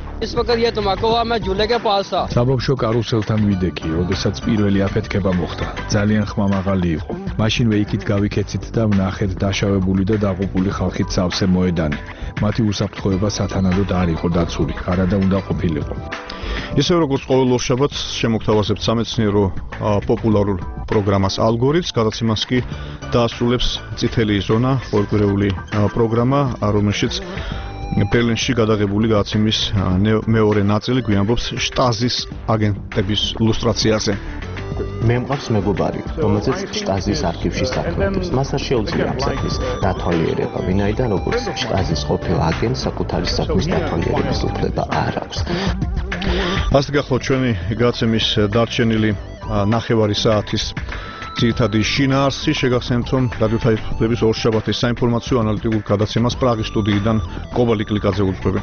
საბავშვო კარუსელთან ვიდექი, როდესაც პირველი აფეთქება მოხდა. ძალიან ხმამაღალი იყო. მაშინვე იქით გავიქეცით და ვნახეთ დაშავებული და დაღუპული ხალხით სავსე მოედანი. მათი უსაფრთხოება სათანადოდ არ იყო დაცული, არადა უნდა ყოფილიყო. ისევ როგორც ყოველ ორშაბათს შემოგთავაზებთ სამეცნიერო პოპულარულ პროგრამას ალგორითმს, გადაცემას კი დაასრულებს წითელი ზონა, ყოველკვირეული პროგრამა, რომელშიც ბერლინში გადაღებული გადაცემის მეორე ნაწილი გვიამბობს შტაზის აგენტების ლუსტრაციაზე. მე მყავს მეგობარი, რომელზეც შტაზის არქივში საქმეობს. მას არ შეუძლია ამ საქმის დათვალიერება, ვინაიდან როგორც შტაზის ყოფილ აგენტს საკუთარი საქმის დათვალიერების უფლება არ აქვს. ასე გახლავთ ჩვენი გადაცემის დარჩენილი ნახევარი საათის ძირითადი შინაარსი. შეგახსენებთ, რომ რადიო თავისუფლების ორშაბათის საინფორმაციო ანალიტიკურ გადაცემას პრაღის სტუდიიდან კობალი კლიკაძე უძღვები.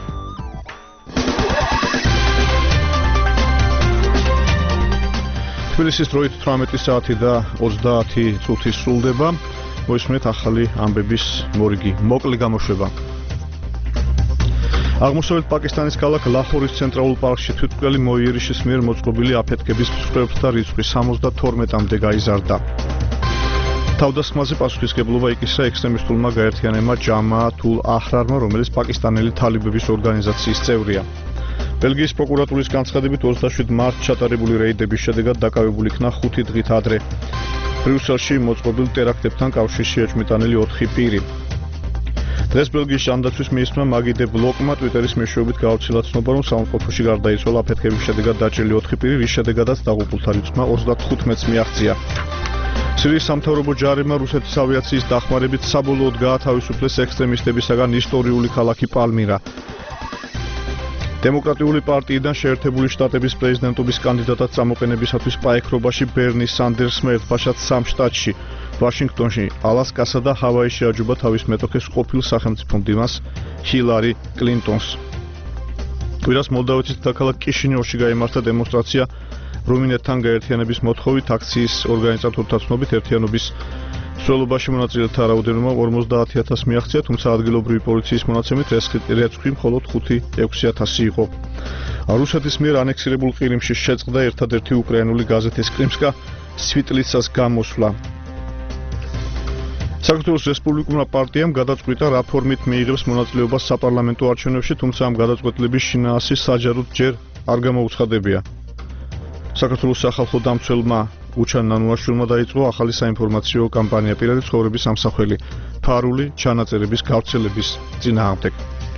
თბილისის დროით 18 საათი და 30 წუთი სრულდება. მოისმენთ ახალი ამბების მორიგი მოკლე გამოშვება. აღმოსავლეთ პაკისტანის ქალაქ ლაჰორის ცენტრალურ პარკში თვითმკვლელი მოიერიშის მიერ მოწყობილი აფეთქების მსხვერპლთა რიცხვი 72-მდე გაიზარდა. თავდასხმაზე პასუხისმგებლობა იკისრა ექსტრემისტულმა გაერთიანებმა ჯამაათ ულ აჰრარმა, რომელიც პაკისტანელი თალიბების ორგანიზაციის წევრია. ბელგიის პროკურატურის განცხადებით 27 მარტს ჩატარებული რეიდების შედეგად დაკავებული იქნა 5 დღით ადრე ბრიუსელში მოწყობილ ტერაქტებთან კავშირში ეჭვმიტანილი 4 პირი. დღეს ბელგიის ჟანდაცვის მინისტრმა მაგი დე ბლოკმა ტვიტერის მეშვეობით გაავრცელა ცნობა, რომ საუნდტროფოში გარდაიცვალა აფეთქების შედეგად დაჭრილი 4 პირი, რის შედეგადაც დაღუპულთა რიცხვმა 35-ს მიაღწია. სირიის სამთავრობო ჯარებმა რუსეთის ავიაციის დახმარებით საბოლოოდ გაათავისუფლეს ექსტრემისტებისაგან ისტორიული ქალაქი პალმირა. დემოკრატიული პარტიიდან შეერთებული შტატების პრეზიდენტობის კანდიდატად წამოყენებისათვის პაექრობაში ბერნი სანდერსმა ერთბაშად 3 შტატში, ვაშინგტონში, ალასკასა და ჰავაიში აჯობა თავის მეტოქეს ყოფილ სახელმწიფო მდივანს ჰილარი კლინტონს. კვირას მოლდავეთის დედაქალაქ კიშინიოვში გაიმართა დემონსტრაცია რუმინეთთან გაერთიანების მოთხოვით. აქციის ორგანიზატორთა ცნობით ერთიანობის მსვლელობაში მონაწილეთა რაოდენობა 50,000 მიაღწია, თუმცა ადგილობრივი პოლიციის მონაცემით რეცხვი მხოლოდ 5-6,000 იყო. რუსეთის მიერ ანექსირებულ ყირიმში შეწყდა ერთადერთი უკრაინული გაზეთის კრიმსკა სვიტლიცას გამოსვლა. საქართველოს რესპუბლიკურმა პარტიამ გადაწყვიტა რაფორმით მიიღებს მონაწილეობას საპარლამენტო არჩევნებში, თუმცა ამ გადაწყვეტილების შინაარსი საჯაროდ ჯერ არ გამოუცხადებია. საქართველოს სახალხო დამცველმა უჩან ნანუაშვილმა დაიწყო ახალი საინფორმაციო კამპანია პირადი ცხოვრების ამსახველი ფარული ჩანაწერების გავრცელების წინააღმდეგ.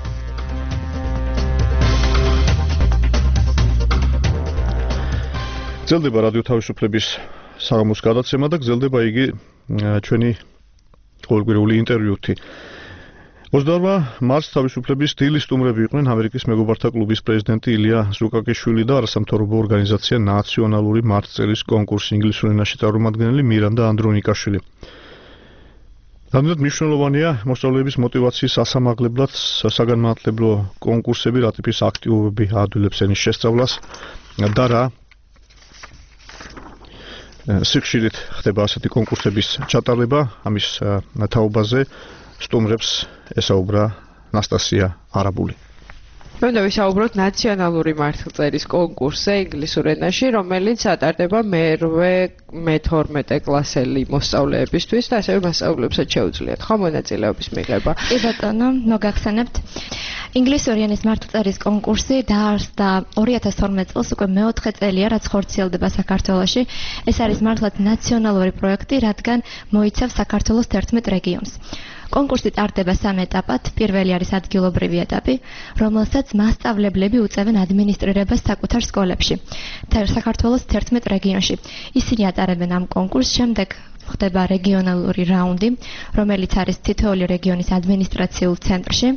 გრძელდება რადიო თავისუფლების საღამოს გადაცემა და გრძელდება იგი ჩვენი ყოველკვირეული ინტერვიუთი. 28 მარტს თავისუფლების დილის სტუმრები იყვნენ ამერიკის მეგობართა კლუბის პრეზიდენტი ილია ზუკაკიშვილი და არასამთავრობო ორგანიზაცია ნაციონალური მარტწელის კონკურსი ინგლისურ ენაში წარმომადგენელი მირანდა ანდრონიკაშვილი. რამდენად მნიშვნელოვანია მოსწავლეების მოტივაციის ასამაღლებლად საგანმანათლებლო კონკურსები, რა ტიპის აქტივობები აადვილებს ენის შესწავლას და რა სიხშირით ხდება ასეთი კონკურსების ჩატარება, ამის თაობაზე სტუმრებს ესაუბრა ნასტასია არაბული. მე უნდა ვისაუბროთ ნაციონალური მართლწერის კონკურსზე ინგლისურ ენაში, რომელიც ატარდება მე-12 კლასელი მოსწავლეებისთვის და ასევე მასწავლებლებსაც შეუძლიათ ხო მონაწილეობის მიღება. კი ბატონო, მოგახსენებთ. ინგლისური ენის მართლწერის კონკურსი დაარსდა 2012 წელს, უკვე მეოთხე წელია, რაც ხორციელდება საქართველოში. ეს არის მართლაც ნაციონალური პროექტი, რადგან მოიცავს საქართველოს 11 რეგიონს. კონკურსი ტარდება 3 ეტაპად. პირველი არის ადგილობრივი ეტაპი, რომელსაც მასწავლებლები უწევენ ადმინისტრირებას საკუთარ სკოლებში. საქართველოს 11 რეგიონში. ისინი ატარებენ ამ კონკურსს, შემდეგ ხდება რეგიონალური რაუნდი, რომელიც არის თითოეული რეგიონის ადმინისტრაციულ ცენტრში.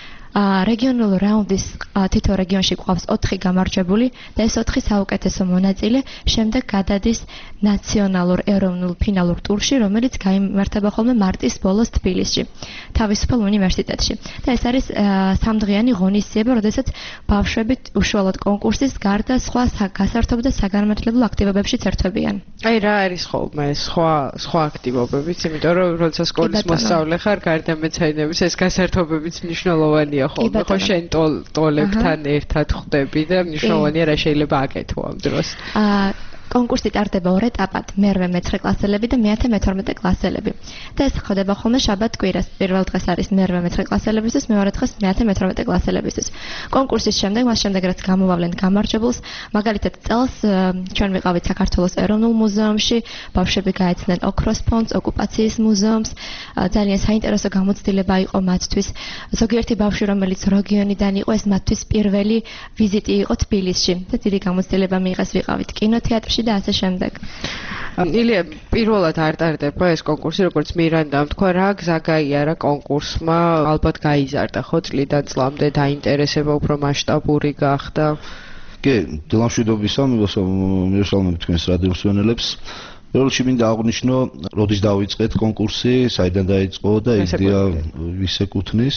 რეგიონულ რაუნდის თითო რეგიონში გვყავს 4 გამარჯვებული და ეს 4 საუკეთესო მონაწილე შემდეგ გადადის ნაციონალურ ეროვნულ ფინალურ ტურში, რომელიც გაიმართება ხოლმე მარტის ბოლოს თბილისში, თავისუფალ უნივერსიტეტში. და ეს არის 3დღიანი ღონისძიება, როდესაც ბავშვები უშუალოდ კონკურსის გარდა სხვა გასართობ და საგანმანათლებლო აქტივობებშიც ერთვებიან. აი რა არის ხოლმე სხვა აქტივობებიც, იმიტომ რომ როცა სკოლის მოსწავლე ხარ, გარდა მეცადინების ეს გასართობებიც მნიშვნელოვანია. ხო შენ ტოლებთან ერთად ხვდები და მნიშვნელოვანია რა შეიძლება აკეთო ამ დროს. კონკურსი ტარდება 2 ეტაპად, მე-9 კლასელები და მე-12 კლასელები. და ეს ხდება ხოლმე შაბათ-კვირას. პირველ დღეს არის მე-9 კლასელებისთვის, მეორე დღეს მე-12 კლასელებისთვის. კონკურსის შემდეგ, მას შემდეგ რაც გამოვავლენ გამარჯვებულს, მაგალითად წელს ჩვენ ვიყავით საქართველოს ეროვნულ მუზეუმში, ბავშვები გაეცნენ ოქროს ფონდს, ოკუპაციის მუზეუმს. ძალიან საინტერესო გამოცდილება იყო მათთვის. ზოგიერთი ბავშვი, რომელიც რეგიონიდან იყო, ეს მათთვის პირველი ვიზიტი იყო თბილისში. და დიდი გამოცდილება მიიღეს, ვიყავით კინოთეატრში და ასე შემდეგ. ილია, პირველად არ ტარდება ეს კონკურსი, როგორც მირანდამ თქვა, რა გზა გაიარა კონკურსმა, ალბათ გაიზარდა ხო წლიდან წლამდე, დაინტერესება უფრო მასშტაბური გახდა. კი, დილამშვიდობისა, მივესალმებით თქვენს რადიომსმენელებს. პირველში მინდა აღვნიშნო, როდის დავიწყეთ კონკურსი, საიდან დაიწყო და იდეა ვის ეკუთვნის.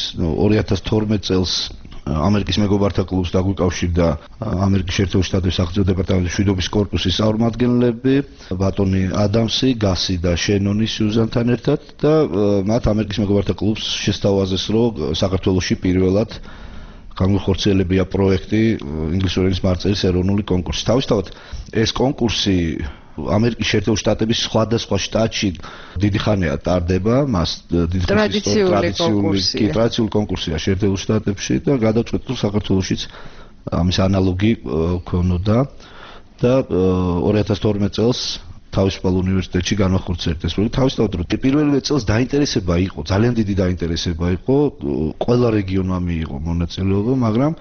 2012 წელს ამერიკის მეგობართა კლუბს დაგვიკავშირდა ამერიკის შეერთებული შტატების სახელმწიფო დეპარტამენტის მშვიდობის კორპუსის წარმომადგენლები, ბატონი ადამსი, გასი და შენონი სიუზანთან ერთად და მათ ამერიკის მეგობართა კლუბს შესთავაზეს, რომ საქართველოში პირველად განხორციელებია პროექტი ინგლისური ენის მარწერის ეროვნული კონკურსი. თავისთავად ეს კონკურსი ამერიკის შეერთებული შტატების სხვადასხვა შტატში დიდი ხანია ტარდება, მას დიდი ტრადიციული კონკურსია შეერთებულ შტატებში და გადავწყვეტ რომ საქართველოშიც ამის ანალოგი ქონოდა და 2012 წელს თავისუფალ უნივერსიტეტში განახორციელეთ ეს პროექტი. თავისთავად რომ პირველივე წელს დაინტერესება იყო, ძალიან დიდი დაინტერესება იყო, ყველა რეგიონმა მიიღო მონაწილეობა, მაგრამ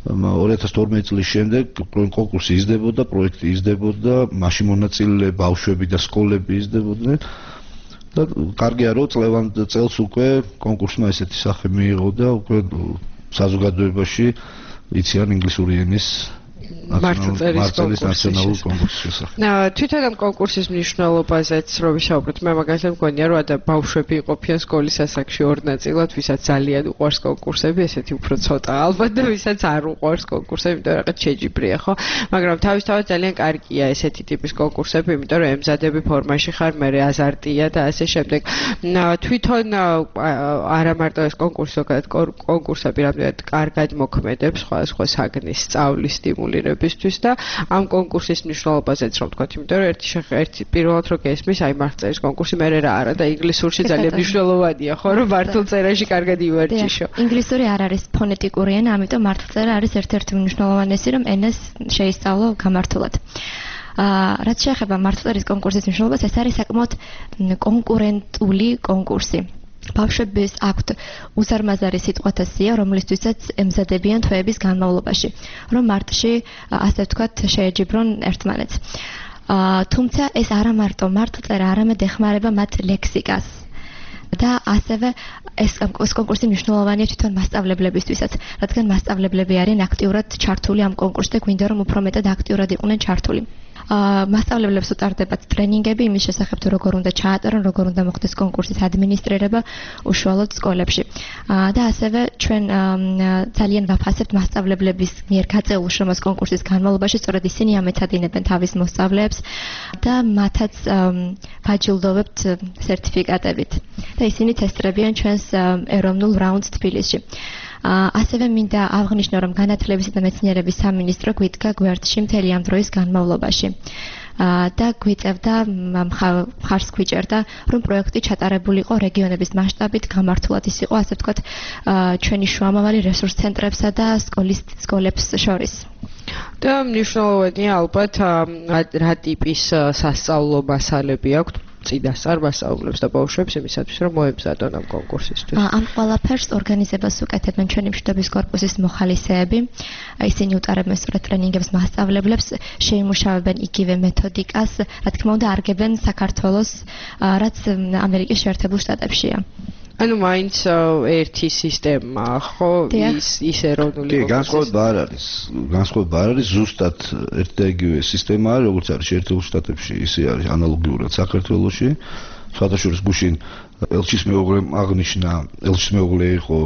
2012 წლის შემდეგ კონკურსი იზრდებოდა, პროექტი იზრდებოდა, მასში მონაწილე ბავშვები და სკოლები იზრდებოდნენ და კარგია რომ წელს უკვე კონკურსმა ესეთი სახე მიიღო და უკვე საზოგადოებაში იციან ინგლისური ენის მარწერის ნაციონალური კონკურსის შესახებ. თვითონ ამ კონკურსის მნიშვნელობაზეც რომ ვისაუბროთ, მე მაგალითად მგონია რომ ბავშვები იყოფიან სკოლის ასაკში ორ ნაწილად, ვისაც ძალიან უყვარს კონკურსები, ესეთი უფრო ცოტა ალბათ და ვისაც არ უყვარს კონკურსები, იმიტომ რომ რაღაც შეჯიბრია, ხო? მაგრამ თავისთავად ძალიან კარგია ესეთი ტიპის კონკურსები, იმიტომ რომ ემზადები ფორმაში ხარ, მერე აზარტია და ასე შემდეგ. თვითონ არა მარტო ეს კონკურსი, ზოგადად კონკურსები რამდენად კარგად მოქმედებს სხვადასხვა საგნის სწავლის სტიმულირებისთვის და ამ კონკურსის მნიშვნელობაზეც რომ ვთქვათ, იმიტომ რომ ერთი პირველად რო გესმის, აი მარწერის კონკურსი მე რა არა და ინგლისურში ძალიან მნიშვნელოვანია, ხო, რომ მართლწერაში კარგად ივარჯიშო. ინგლისური არ არის ფონეტიკური ენა, ამიტომ მართლწერა არის ერთ-ერთი მნიშვნელოვანესი, რომ ენას შეისწავლო გამართულად. რაც შეეხება მართლწერის კონკურსის მნიშვნელობას, ეს არის საკმაოდ კონკურენტული კონკურსი. ბავშვებს აქვთ უზარმაზარი სიტყვათა სია, რომლისთვისაც ემზადებიან თვეების განმავლობაში, რომ მარტში, ასე ვთქვათ, შეეჯიბრონ ერთმანეთს. თუმცა ეს არა მარტო მართლწერა, არამედ ეხმარება მათ ლექსიკას. და ასევე ეს კონკურსი მნიშვნელოვანია თვითონ მასწავლებლებისთვისაც, რადგან მასწავლებლები არიან აქტიურად ჩართული ამ კონკურსში და გვინდა რომ უფრო მეტად აქტიურად იყვნენ ჩართული. მასწავლებლებს უტარდებათ ტრენინგები იმის შესახებ, თუ როგორ უნდა ჩაატარონ, როგორ უნდა მოხდეს კონკურსის ადმინისტრირება უშუალოდ სკოლებში. და ასევე ჩვენ ძალიან ვაფასებთ მასწავლებლების მიერ გაწეულ შრომას კონკურსის განმავლობაში, სწორედ ისინი ამეცადინებენ თავის მოსწავლეებს და მათაც ვაჯილდოვებთ სერტიფიკატებით. და ისინი თესტრებიან ჩვენს ეროვნულ რაუნდს თბილისში. ასევე მინდა აღვნიშნო, რომ განათლებისა და მეცნიერების სამინისტრო გვიდგა გვერდში მთელი ამ დროის განმავლობაში. და გვიწევდა მხარს გვიჭერდა, რომ პროექტი ჩატარებულიყო რეგიონების მასშტაბით, გამართულად ის იყო, ასე ვთქვათ, ჩვენი შუამავალი რესურს ცენტრებსა და სკოლებს შორის. და მნიშვნელოვანია ალბათ რა ტიპის სასწავლო მასალები აქვთ წინასწარ მასწავლებლებს და ბავშვებს იმისათვის, რომ მოემზადონ ამ კონკურსისთვის. ამ ყველაფერს ორგანიზებას უკეთებენ ჩვენი მშვიდობის კორპუსის მოხალისეები. ისინი უტარებენ სწორედ ტრენინგებს მასწავლებლებს, შეიმუშავებენ იგივე მეთოდიკას, რა თქმა უნდა, არგებენ საქართველოს, რაც ამერიკის შეერთებულ შტატებშია. ანუ მაინც ერთი სისტემა, ხო, ის ეროვნული კი, განსხვავება არ არის. განსხვავება არ არის, ზუსტად ერთი და იგივე სისტემა არის, როგორც არის შეერთებულ შტატებში, ისე არის ანალოგიურად საქართველოში. სხვადასხვა გუშინ ელჩის მეუღლე აღნიშნა, ელჩის მეუღლე იყო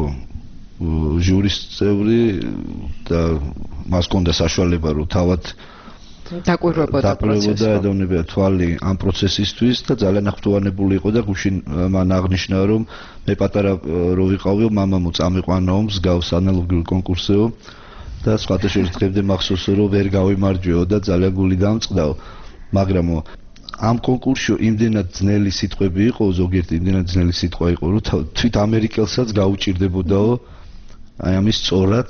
ჟურის წევრი და მას ჰქონდა საშუალება, რომ თავად დაკვირვებოდა ედოვნებოდა თვალი ამ პროცესისთვის და ძალიან აღფრთოვანებული იყო და გუშინ მან აღნიშნა, რომ მე პატარა რო ვიყავიო, მამამო წამიყვანაო მსგავს ანალოგიურ კონკურსეო და სხვათა შორის დღემდე მახსოვს, რომ ვერ გავიმარჯვეო და ძალიან გული დამწყდაო, მაგრამ ამ კონკურსში იმდენად ძნელი სიტყვები იყო, ზოგიერთი იმდენად ძნელი სიტყვა იყო, რომ თვით ამერიკელსაც გაუჭირდებოდაო აი ამის სწორად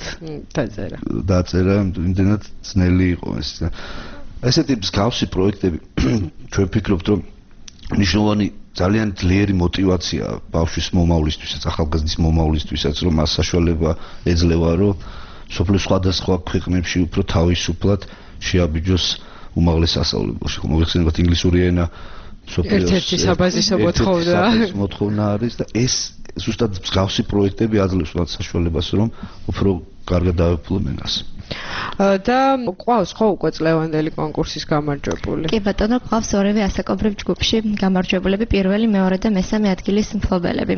დაწერა, იმდენად ძნელი იყო ეს. ესეთი მსგავსი პროექტები ჩვენ ვფიქრობთ, რომ მნიშვნელოვანი ძალიან ძლიერი мотиваცია ბავშვის მომავლისთვისაც, ახალგაზრდის მომავლისთვისაც, რომ მას საშუალება ეძლევა, რომ სოფლის სხვადასხვა ქვეყნებში უფრო თავისუფლად შეაბიჯოს უმაღლეს სასწავლებელში. მოიხსენებათ ინგლისური ენა ერთ-ერთი საბაზისო მოთხოვნა არის და ეს ზუსტად მსგავსი პროექტები აძლევს მათ საშუალებას, რომ უფრო კარგად დაეუფლონ ენას. და ყავს ხო უკვე წლევანდელი კონკურსის გამარჯვებული? კი ბატონო, ყავს ორივე ასაკობრივ ჯგუფში გამარჯვებულები, პირველი, მეორე და მესამე ადგილის მფლობელები,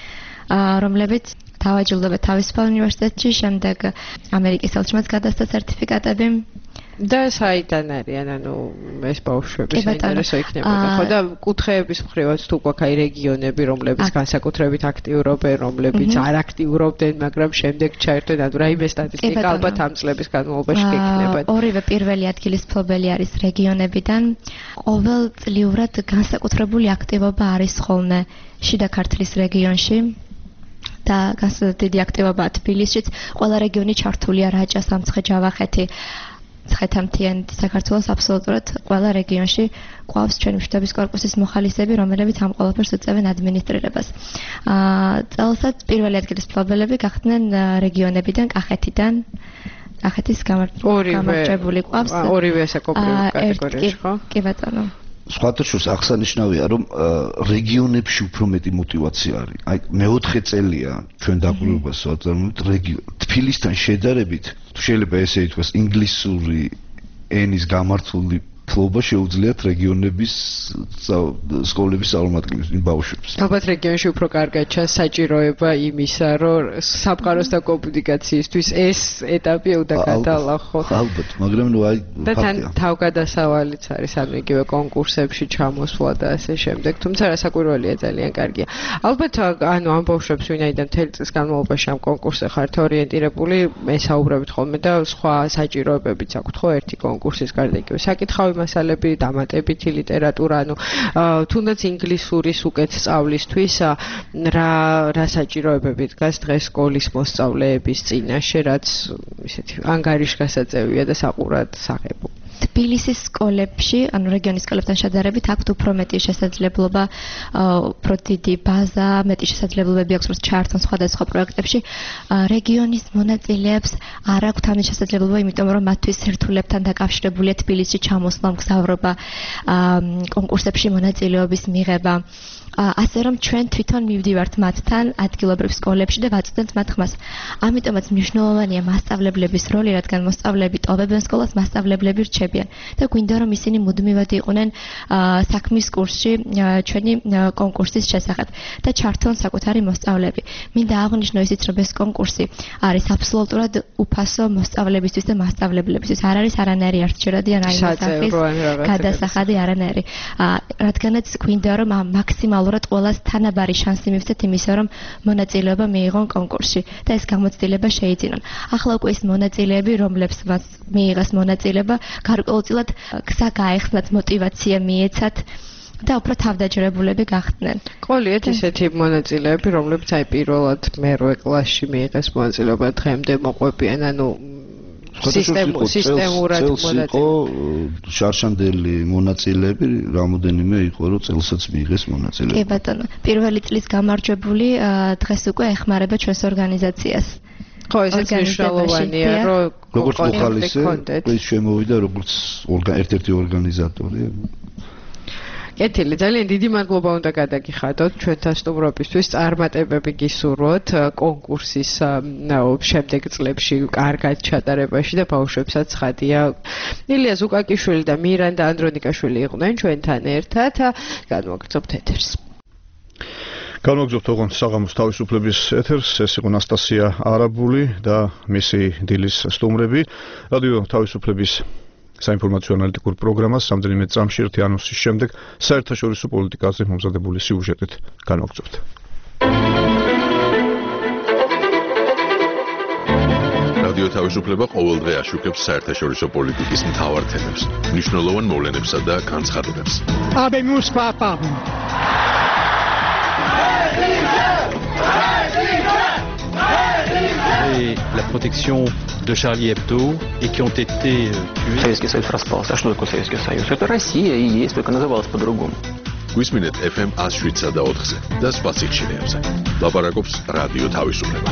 რომლებიც დავაჯილდოვეთ თავისუფალ უნივერსიტეტში, შემდეგ ამერიკის ელჩმაც გადასცა სერტიფიკატები და საიდან არიან, ანუ ეს ბავშვები საინტერესო იქნებოდა, ხო და კუთხეების მხრივაც თუ გვაქვს აი რეგიონები, რომლებიც განსაკუთრებით აქტიურობენ, რომლებიც არ აქტიურობდნენ, მაგრამ შემდეგ ჩაერთვენ, ანუ რაიმე სტატისტიკა ალბათ ამ წლების განმავლობაში გექნება. ორივე პირველი ადგილის მფლობელი არის რეგიონებიდან. ყოველწლიურად განსაკუთრებული აქტივობა არის ხოლმე შიდა ქართლის რეგიონში. და განსაკუთრებული აქტივობაა თბილისშიც. ყველა რეგიონი ჩართულია რაჭა, სამცხე, ჯავახეთი. ცხეთამთიანი საქართველოს აბსოლუტურად ყველა რეგიონში ყავს ჩვენი მშვიდობის კორპუსის მოხალისეები, რომელებიც ამ ყველაფერს უწევენ ადმინისტრირებას. წელსაც პირველი ადგილის მფლობელები გახდნენ რეგიონებიდან, კახეთიდან. კახეთის გამარჯვებული ყავს. ორივე ასაკობრივი კატეგორიაში, ხო? კი ბატონო. სხვათა შორის აღსანიშნავია, რომ რეგიონებში უფრო მეტი мотиваცია არის. აი მეოთხე წელია ჩვენ დაკვირვებას ვაწარმოებთ თბილისთან შედარებით, შეიძლება ესე ითქვას, ინგლისური ენის გამართული ფლობა შეუძლიათ რეგიონების სკოლების წარმომადგენლებს, იმ ბავშვებს. ალბათ რეგიონში უფრო კარგად ჩანს საჭიროება იმისა, რომ სამყაროს და კომუნიკაციისთვის ეს ეტაპი უნდა გადაალახოთ. ალბათ, მაგრამ ნუ აი და თან თავგადასავალიც არის ანუ იგივე კონკურსებში ჩამოსვლა და ასე შემდეგ. თუმცა რასაკვირველია ძალიან კარგია. ალბათ ანუ ამ ბავშვებს ვინაიდან მთელი წლის განმავლობაში ამ კონკურსზე ხართ ორიენტირებული, ესაუბრებით ხოლმე და სხვა საჭიროებებიც აქვთ ხო ერთი კონკურსის გარდა იგივე საკითხავი მასალები, დამატებითი ლიტერატურა, ანუ თუნდაც ინგლისურის უკეთ სწავლისთვის რა საჭიროებები დგას დღეს სკოლის მოსწავლეების წინაშე, რაც ისეთი ანგარიშგასაწევია და საყურად საღებო. თბილისის სკოლებში, ანუ რეგიონის სკოლებთან შედარებით, აქვთ უფრო მეტი შესაძლებლობა, უფრო დიდი ბაზა, მეტი შესაძლებლობები აქვს, რომ ჩაერთონ სხვადასხვა პროექტებში. რეგიონის მონაწილეებს არ აქვთ ამის შესაძლებლობა, იმიტომ რომ მათთვის სირთულებთან დაკავშირებულია თბილისში ჩამოსვლა, მგზავრობა, კონკურსებში მონაწილეობის მიღება. ასე რომ ჩვენ თვითონ მივდივართ მათთან ადგილობრივ სკოლებში და ვაწვდენთ მათ ხმას. ამიტომაც მნიშვნელოვანია მასწავლებლების როლი, რადგან მოსწავლეები ტოვებენ სკოლას, მასწავლებლები რჩებიან და გვინდა რომ ისინი მუდმივად იყვნენ საქმის კურსში ჩვენი კონკურსის შესახებ და ჩართონ საკუთარი მოსწავლეები. მინდა აღვნიშნო ისიც, რომ ეს კონკურსი არის აბსოლუტურად უფასო მოსწავლებისთვის და მასწავლებლებისთვის. არ არის არანაირი არჩევადი ან რაიმე გადასახადი არანაირი. რადგანაც გვინდა რომ მაქსიმალურად ყველას თანაბარი შანსი მივცეთ იმისა, რომ მონაწილეობა მიიღონ კონკურსში და ეს გამოცდილება შეიძინონ. ახლა უკვე ის მონაწილეები, რომლებს მიიღეს მონაწილეობა, გარკვეულწილად გზა გაეხსნათ, мотиваცია მიეცათ და უფრო თავდაჯერებულები გახდნენ. ყოლიეთ ისეთი მონაწილეები, რომლებიც აი პირველად მერვე კლასში მიიღეს მონაწილეობა, დღემდე მოყვებიან, ანუ სისტემურად იყო შარშანდელი მონაწილეები, რამოდენიმე იყო, რომ წელსაც მიიღეს მონაწილეობა. კი ბატონო, პირველი წლის გამარჯვებული დღეს უკვე ეხმარება ჩვენს ორგანიზაციას. ხო, ესეც მნიშვნელოვანია, რომ როგორც მოხალისე, ის შემოვიდა როგორც ერთ-ერთი ორგანიზატორი. კეთილი, ძალიან დიდი მადლობა უნდა გადაგიხადოთ ჩვენთან სტუმრობისთვის. წარმატებები გისურვოთ კონკურსის შემდეგ წლებში კარგად ჩატარებაში და ბავშვებსაც ხადია. ილია ზუკაკიშვილი და მირანდა ანდრონიკაშვილი იყვნენ ჩვენთან ერთად. განვაგრძობთ ეთერს. განვაგრძობთ ოღონდ საღამოს თავისუფლების ეთერს. ეს იყო ნასტასია არაბული და მისი დილის სტუმრები. რადიო თავისუფლების საინფორმაციო ანალიტიკურ პროგრამას რამდენიმე წამში ერთი ანონსის შემდეგ საერთაშორისო პოლიტიკაზე მომზადებული სიუჟეტით განვაგრძობთ. რადიო თავისუფლება ყოველდღე აშუქებს საერთაშორისო პოლიტიკის მთავარ თემებს, მნიშვნელოვან მოვლენებსა და განცხადებებს. Habemus papam. La protection de Charlie Hebdo et qui ont été tués. Советский Союз распался. А что такое Советский Союз? Это Россия и есть, только называлась по-другому. გვისმინეთ FM 107.4-ზე და სხვა სიხშირეებზე. ლაპარაკობს რადიო თავისუფლება.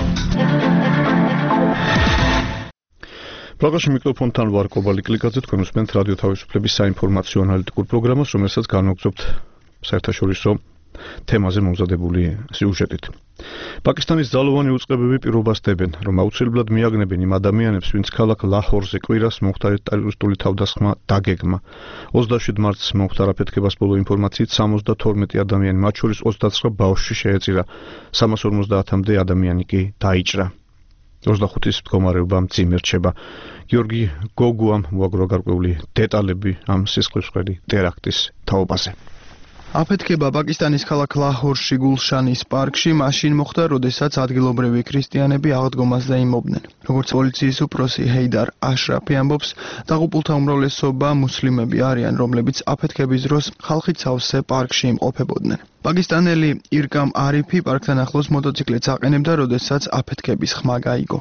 პროგრამაში მიკროფონთან ვარ კობალი კლიკაძე, თქვენ უსმენთ რადიო თავისუფლების საინფორმაციო ანალიტიკურ პროგრამას, რომელსაც განვაგრძობთ საერთაშორისო თემაზე მომზადებული სიუჟეტით. პაკისტანის ძალოვანი უწყებები პირობას დებენ, რომ აუცილებლად მიაგნებენ იმ ადამიანებს, ვინც ქალაქ ლაჰორზე კვირას მომხდარი ტერორისტული თავდასხმა დაგეგმა. 27 მარტს მომხდარ აფეთქებას ბოლო ინფორმაციით 72 ადამიანი, მათ შორის 29 ბავშვი შეეწირა, 350-მდე ადამიანი კი დაიჭრა. 25-ის მდგომარეობა მძიმე რჩება. გიორგი გოგუამ მოაგროვა გარკვეული დეტალები ამ სისხლისღვრელი ტერაქტის თაობაზე. აფეთქება პაკისტანის ქალაქ ლაჰორში გულშანის პარკში მაშინ მოხდა, როდესაც ადგილობრივი ქრისტიანები აღდგომას დაიმობდნენ. როგორც პოლიციის უფროსი ჰეიდარ აშრაფი ამბობს, დაღუპულთა უმრავლესობა მუსლიმები არიან, რომლებიც აფეთქების დროს ხალხით სავსე პარკში იმყოფებოდნენ. პაკისტანელი ირკამ არიფი პარკთან ახლოს მოტოციკლეთს აყენებდა, როდესაც აფეთქების ხმა გაიგო.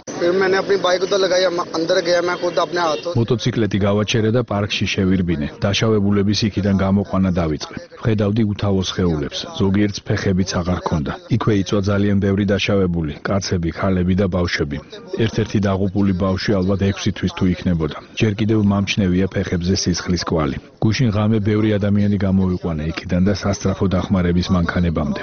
მოტოციკლეთი გავაჩერე და პარკში შევირბინე. დაშავებულების იქიდან გამოყვანა დავიწყე. ვხედავდი უთავო სხეულებს, ზოგიერთს ფეხებიც აღარ ჰქონდა. იქვე იწვა ძალიან ბევრი დაშავებული, კაცები, ქალები და ბავშვები. ერთ-ერთი დაღუპული ბავშვი ალბათ 6 თვის თუ იქნებოდა. ჯერ კიდევ მომჩნევია ფეხებზე სისხლის კვალი. გუშინ ღამე ბევრი ადამიანი გამოვიყვანა იქიდან და სასწრაფო დახმარების მანქანებამდე.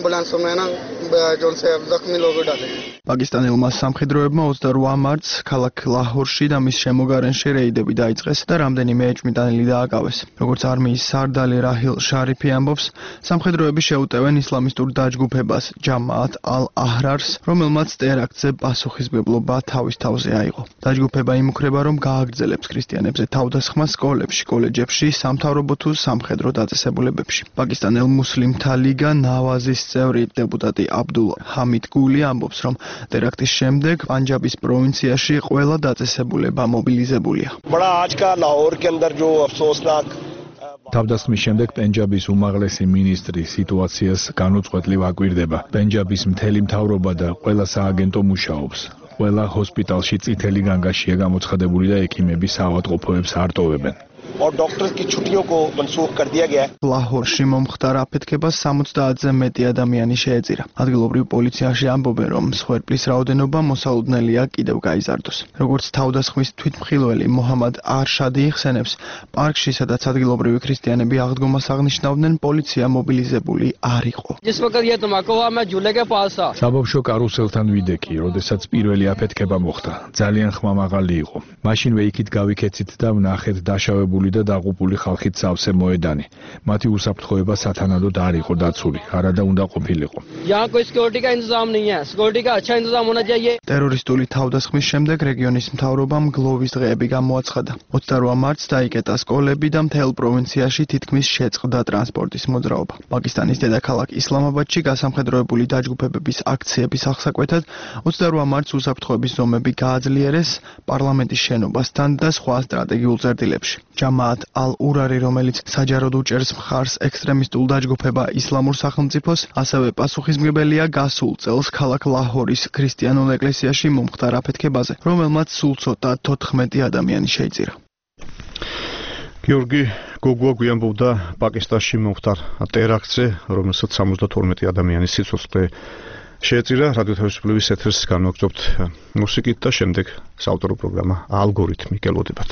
პაკისტანელმა სამხედროებმა 28 მარტს ქალაქ ლაჰორში და მის შემოგარენში რეიდები დაიწყეს და რამდენიმე ეჭვმიტანილი დააკავეს. როგორც არმიის სარდალი რაჰილ შარიფი ამბობს, სამხედროები შეუტევენ ისლამისტურ დაჯგუფებას ჯამაათ ალ-აჰრარს, რომელმაც ტერაქტზე პასუხისმგებლობა თავის თავზე აიღო. დაჯგუფება იმუქრება, რომ გააგრძელებს ქრისტიანებზე თავდასხმას სკოლებში, კოლეჯებში, სამთავრობო თუ სამხედრო დაწესებულებებში. პაკისტანელ მუსლიმთა ლიგა ნავაზის წევრი დეპუტატი აბდულ ჰამიდ გული ამბობს, რომ ტერაქტის შემდეგ პანჯაბის პროვინციაში ყველა დაწესებულება მობილიზებულია. თავდასხმის შემდეგ პენჯაბის უმაღლესი მინისტრი სიტუაციას განუწყვეტლივ აკვირდება. პენჯაბის მთელი მთავრობა და ყველა სააგენტო მუშაობს. ყველა ჰოსპიტალში წითელი განგაშია გამოცხადებული და ექიმები საავადმყოფოებს არ ტოვებენ. और डॉक्टर्स की छुट्टियों को मनसूख कर दिया गया है. ლაჰორში მომხდარ აფეთქებას 70-ზე მეტი ადამიანი შეეწირა. ადგილობრივ პოლიციაში ამბობენ, რომ მსხვერპლის რაოდენობა მოსალოდნელია კიდევ გაიზარდოს. როგორც თავდასხმის თვითმხილველი მოჰამად არშადი იხსენებს, პარკში, სადაც ადგილობრივი ქრისტიანები აღდგომას აღნიშნავდნენ, პოლიცია მობილიზებული არ იყო. საბავშვო კარუსელთან ვიდექი, როდესაც პირველი აფეთქება მოხდა. ძალიან ხმამაღალი იყო. მაშინვე იქით გავიქეცით და ვნახეთ დაშავებული და დაღუპული ხალხით სავსე მოედანი. მათი უსაფრთხოება სათანადოდ არ იყო დაცული, არადა უნდა ყოფილიყო. ტერორისტული თავდასხმის შემდეგ რეგიონის მთავრობამ გლოვის დღეები გამოაცხადა. 28 მარტს დაიკეტა სკოლები და მთელ პროვინციაში თითქმის შეწყდა ტრანსპორტის მოძრაობა. პაკისტანის დედაქალაქ ისლამაბადში გასამხედროებული დაჯგუფებების აქციების აღსაკვეთად 28 მარტს უსაფრთხოების ზომები გააძლიერეს პარლამენტის შენობასთან და სხვა სტრატეგიულ წერტილებში. ჯამაათ ალ-ურარი, რომელიც საჯაროდ უჭერს მხარს ექსტრემისტულ დაჯგუფება ისლამურ სახელმწიფოს, ასევე პასუხისმგებელია გასულ წელს ქალაქ ლაჰორის ქრისტიანულ ეკლესიაში მომხდარ აფეთქებაზე, რომელმაც სულ ცოტა 14 ადამიანი შეიწირა. გიორგი გოგუა გვიანბობდა პაკისტანში მომხდარ ტერაქტზე, რომელსაც 72 ადამიანის სიცოცხლე შეეწირა. რადიო თავისუფლების ეთერს განვაგრძობთ მუსიკით და შემდეგ საავტორო პროგრამა ალგორითმი გელოდებათ.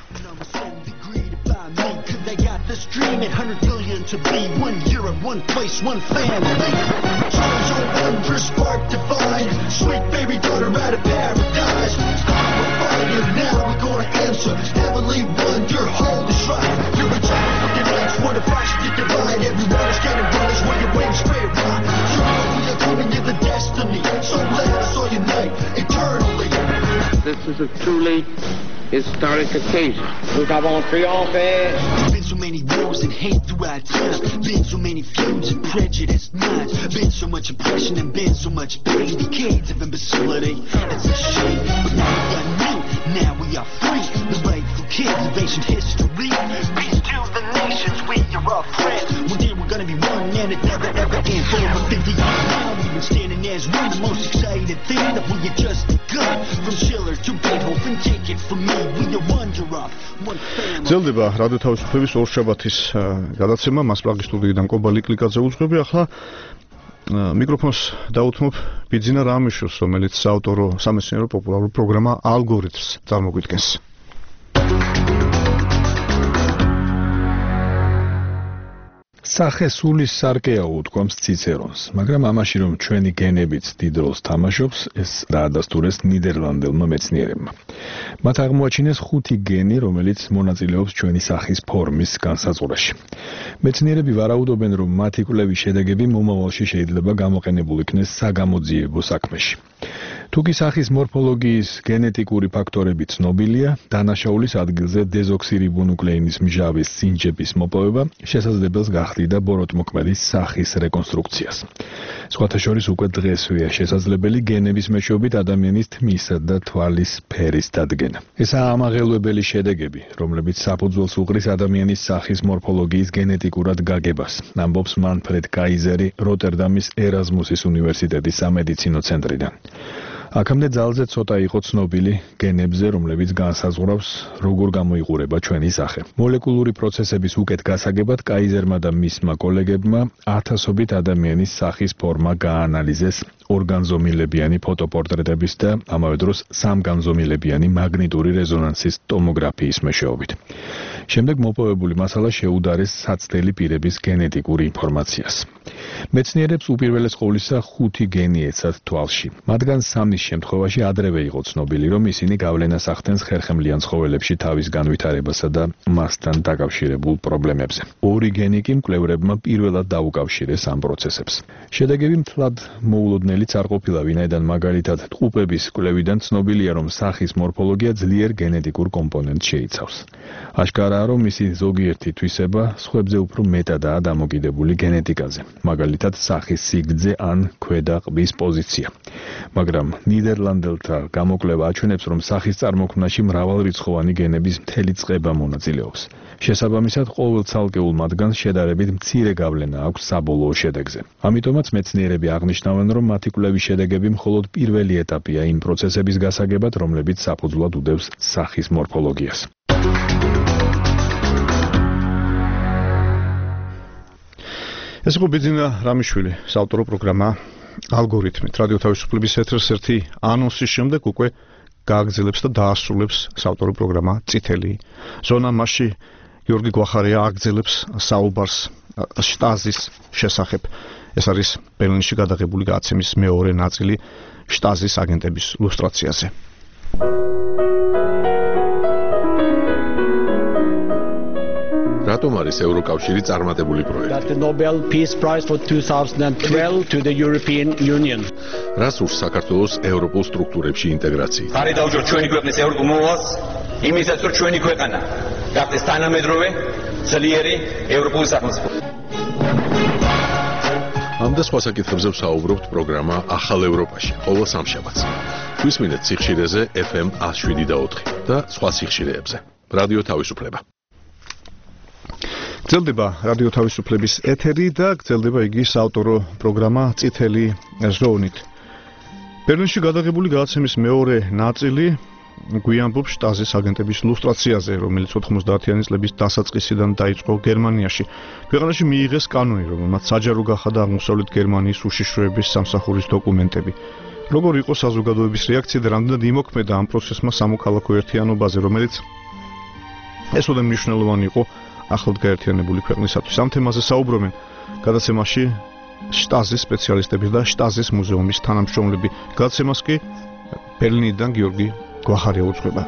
Dreaming 100 billion to be 1 Europe, 1 place, 1 family. Charge your wonder, spark divine. Sweet baby daughter out of paradise. I'm a fighter, now we're gonna answer. Heavenly wonder, hold the shrine. You're a child of your lights, what a flash you divine. Everyone is getting runners where your wings straight right. We are coming in the destiny, so let us all unite eternally. This is a truly historic occasion. Nous avons triomphé. Been so many wars and hate throughout time. Been so many feuds and prejudiced minds. Been so much oppression and been so much pain. Decades of imbecility. It's a shame, but now we got new. Now we are free. The rightful kids of ancient history. Peace to the nations. We are all friends. One day we're gonna be one and it never ever ends. For over 50 years now we've been standing as one. The most exciting thing that we have just begun. From Schiller to Beethoven, take it from me. ძელდება რადიო თავისუფლების ორშაბათის გადაცემა. მასპლაგის სტუდიიდან კობა ლიკლიკაძე უძღვები. ახლა მიკროფონს დაუთმობ ბიძინა რამიშოს, რომელიც საავტორო სამეცნიერო პოპულარულ პროგრამა ალგორითმს წარმოგვიდგენს. სახე სულის სარკეაო უთქვამს ციცერონს, მაგრამ ამაში რომ ჩვენი გენებიც დიდ როლს თამაშობს, ეს დაადასტურეს ნიდერლანდებმა მეცნიერებმა. მათ აღმოაჩინეს 5 გენი, რომელიც მონაწილეობს ჩვენი სახის ფორმის განსაზღვრაში. მეცნიერები ვარაუდობენ, რომ მათი კვლევის შედეგები მომავალში შეიძლება გამოყენებულ იქნეს საგამოძიებო საქმეში. თუკი სახის მორფოლოგიის გენეტიკური ფაქტორები ცნობილია, დანაშაულის ადგილზე დეზოქსირიბონუკლეინის მჟავის სინჯების მოპოვება შესაძლებელს გახდიდა ბოროტმოქმედის სახის რეკონსტრუქციას. სხვათა შორის უკვე დღესვეა შესაძლებელი გენების მეშვეობით ადამიანის თმისა და თვალის ფერის დადგენა. ესაა ამაღელვებელი შედეგები, რომლებიც საფუძველს უყრის ადამიანის სახის მორფოლოგიის გენეტიკურად გაგებას, ამბობს მანფრედ კაიზერი როტერდამის ერაზმუსის უნივერსიტეტის სამედიცინო ცენტრიდან. აქამდე ძალზე ცოტა იყო ცნობილი გენებზე, რომლებიც განსაზღვრავს, როგორ გამოიყურება ჩვენი სახე. მოლეკულური პროცესების უკეთ გასაგებად კაიზერმა და მისმა კოლეგებმა ათასობით ადამიანის სახის ფორმა გაანალიზეს ორგანზომილებიანი ფოტოპორტრეტების და ამავე დროს სამგანზომილებიანი მაგნიტური რეზონანსის ტომოგრაფიის მეშვეობით. შემდეგ მოპოვებული მასალა შეუდარეს საცდელი პირების გენეტიკურ ინფორმაციას. მეცნიერებს უპირველეს ყოვლისა 5 გენი ეცათ თვალში. მათგან 3-ის შემთხვევაში ადრევე იყო ცნობილი, რომ ისინი გავლენას ახდენს ხერხემლიან ცხოველებში თავის განვითარებასა და მასთან დაკავშირებულ პრობლემებზე. 2 გენი კი მკვლევრებმა პირველად დაუკავშირეს ამ პროცესებს. შედეგები მთლად მოულოდნელიც არ ყოფილა, ვინაიდან მაგალითად ტყუპების კვლევიდან ცნობილია, რომ სახის მორფოლოგია ძლიერ გენეტიკურ კომპონენტს შეიცავს. აშკარაა, რომ მისი ზოგიერთი თვისება სხვებზე უფრო მეტადაა დამოკიდებული გენეტიკაზე, მაგალითად სახის სიგრძე ან ქვედა ყბის პოზიცია. მაგრამ ნიდერლანდელთა გამოკვლევა აჩვენებს, რომ სახის წარმოქმნაში მრავალრიცხოვანი გენების მთელი წყება მონაწილეობს. შესაბამისად, ყოველ ცალკეულ მათგანს შედარებით მცირე გავლენა აქვს საბოლოო შედეგზე. ამიტომაც მეცნიერები აღნიშნავენ, რომ მათი კვლევის შედეგები მხოლოდ პირველი ეტაპია იმ პროცესების გასაგებად, რომლებიც საფუძვლად უდევს სახის მორფოლოგიას. ეს იყო ბიძინა რამიშვილი საავტორო პროგრამა ალგორითმით. რადიო თავისუფლების ეთერს ერთი ანონსის შემდეგ უკვე გააგრძელებს და დაასრულებს საავტორო პროგრამა წითელი ზონა. მასში გიორგი გვახარია აგრძელებს საუბარს შტაზის შესახებ. ეს არის ბერლინში გადაღებული გადაცემის მეორე ნაწილი შტაზის აგენტების ლუსტრაციაზე. რატომ არის ევროკავშირი წარმატებული პროექტი? The Nobel Peace Prize for 2012 to the European Union. რას ურს საქართველოს ევროპულ სტრუქტურებში ინტეგრაცია? ხარი დაუჯეროთ ჩვენი ქვეყნის ევროპულ მოვალს, იმისაც რომ ჩვენი ქვეყანა გახდეს თანამედროვე, ძლიერი ევროპული სახელმწიფო. ამ და სხვა საკითხებზე ვსაუბრობთ პროგრამა ახალ ევროპაში, ყოველ სამშაბათს. გვისმინეთ სიხშირეზე FM 107.4 და სხვა სიხშირეებზე. რადიო თავისუფლება. გრძელდება რადიო თავისუფლების ეთერი და გრძელდება იგი საავტორო პროგრამა წითელი ზონით. ბერლინში გადაღებული გადაცემის მეორე ნაწილი გვიამბობს შტაზის აგენტების ლუსტრაციაზე, რომელიც 90-იანი წლების დასაწყისიდან დაიწყო გერმანიაში. ქვეყანაში მიიღეს კანონი, რომელმაც საჯარო გახადა აღმოსავლეთ გერმანიის უშიშროების სამსახურის დოკუმენტები. როგორ იყო საზოგადოების რეაქცია და რამდენად იმოქმედა ამ პროცესმა სამოქალაქო ერთიანობაზე, რომელიც ესოდე მნიშვნელოვანი იყო ახლად გაერთიანებული ქვეყნისათვის. ამ თემაზე საუბრობენ გადაცემაში შტაზის სპეციალისტები და შტაზის მუზეუმის თანამშრომლები. გადაცემას კი ბერლინიდან გიორგი გვახარია უძღვება.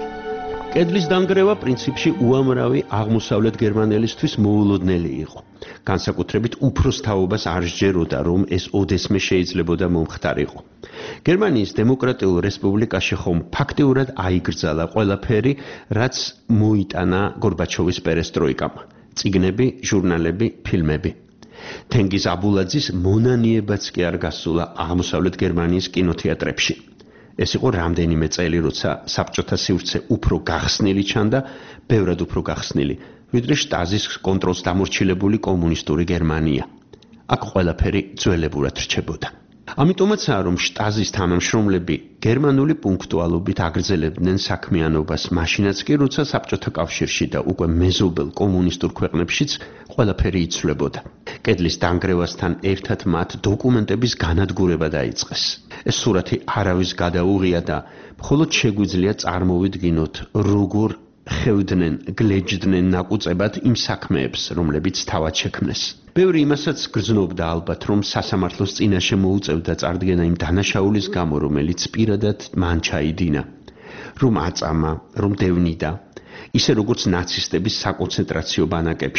კედლის დანგრევა პრინციპში უამრავი აღმოსავლეთ გერმანელისთვის მოულოდნელი იყო. განსაკუთრებით უფროს თაობას არ სჯეროდა, რომ ეს ოდესმე შეიძლებოდა მომხდარიყო. გერმანიის დემოკრატიულ რესპუბლიკაში ხომ ფაქტიურად აიგრძალა ყველაფერი, რაც მოიტანა გორბაჩოვის პერესტროიკამ. წიგნები, ჟურნალები, ფილმები. თენგიზ აბულაძის მონანიებაც კი არ გასულა აღმოსავლეთ გერმანიის კინოთეატრებში. ეს იყო რამდენიმე წელი, როცა საბჭოთა სივრცე უფრო გახსნილი ჩანდა, ბევრად უფრო გახსნილი, ვიდრე შტაზის კონტროლს დამორჩილებული კომუნისტური გერმანია. აქ ყველაფერი ძველებურად რჩებოდა. ამიტომაცაა, რომ შტაზის თანამშრომლები გერმანული პუნქტუალობით აგრძელებდნენ საქმიანობას, მაშინაც კი, როცა საბჭოთა კავშირში და უკვე მეზობელ კომუნისტურ ქვეყნებშიც ყველაფერი იცვლებოდა. კედლის დანგრევასთან ერთად მათ დოკუმენტების განადგურება დაიწყეს. ეს სურათი არავის გადაუღია და მხოლოდ შეგვიძლია წარმოვიდგინოთ, როგორ ხევდნენ, გლეჯდნენ ნაკუწებად იმ საქმეებს, რომლებიც თავად შექმნეს. ბევრი იმასაც გრძნობდა ალბათ, რომ სასამართლოს წინაშე მოუწევდა წარდგენა იმ დანაშაულის გამო, რომელიც პირადად მან ჩაიდინა, რომ აწამა, რომ დევნიდა, ისე როგორც ნაცისტების საკონცენტრაციო ბანაკებში.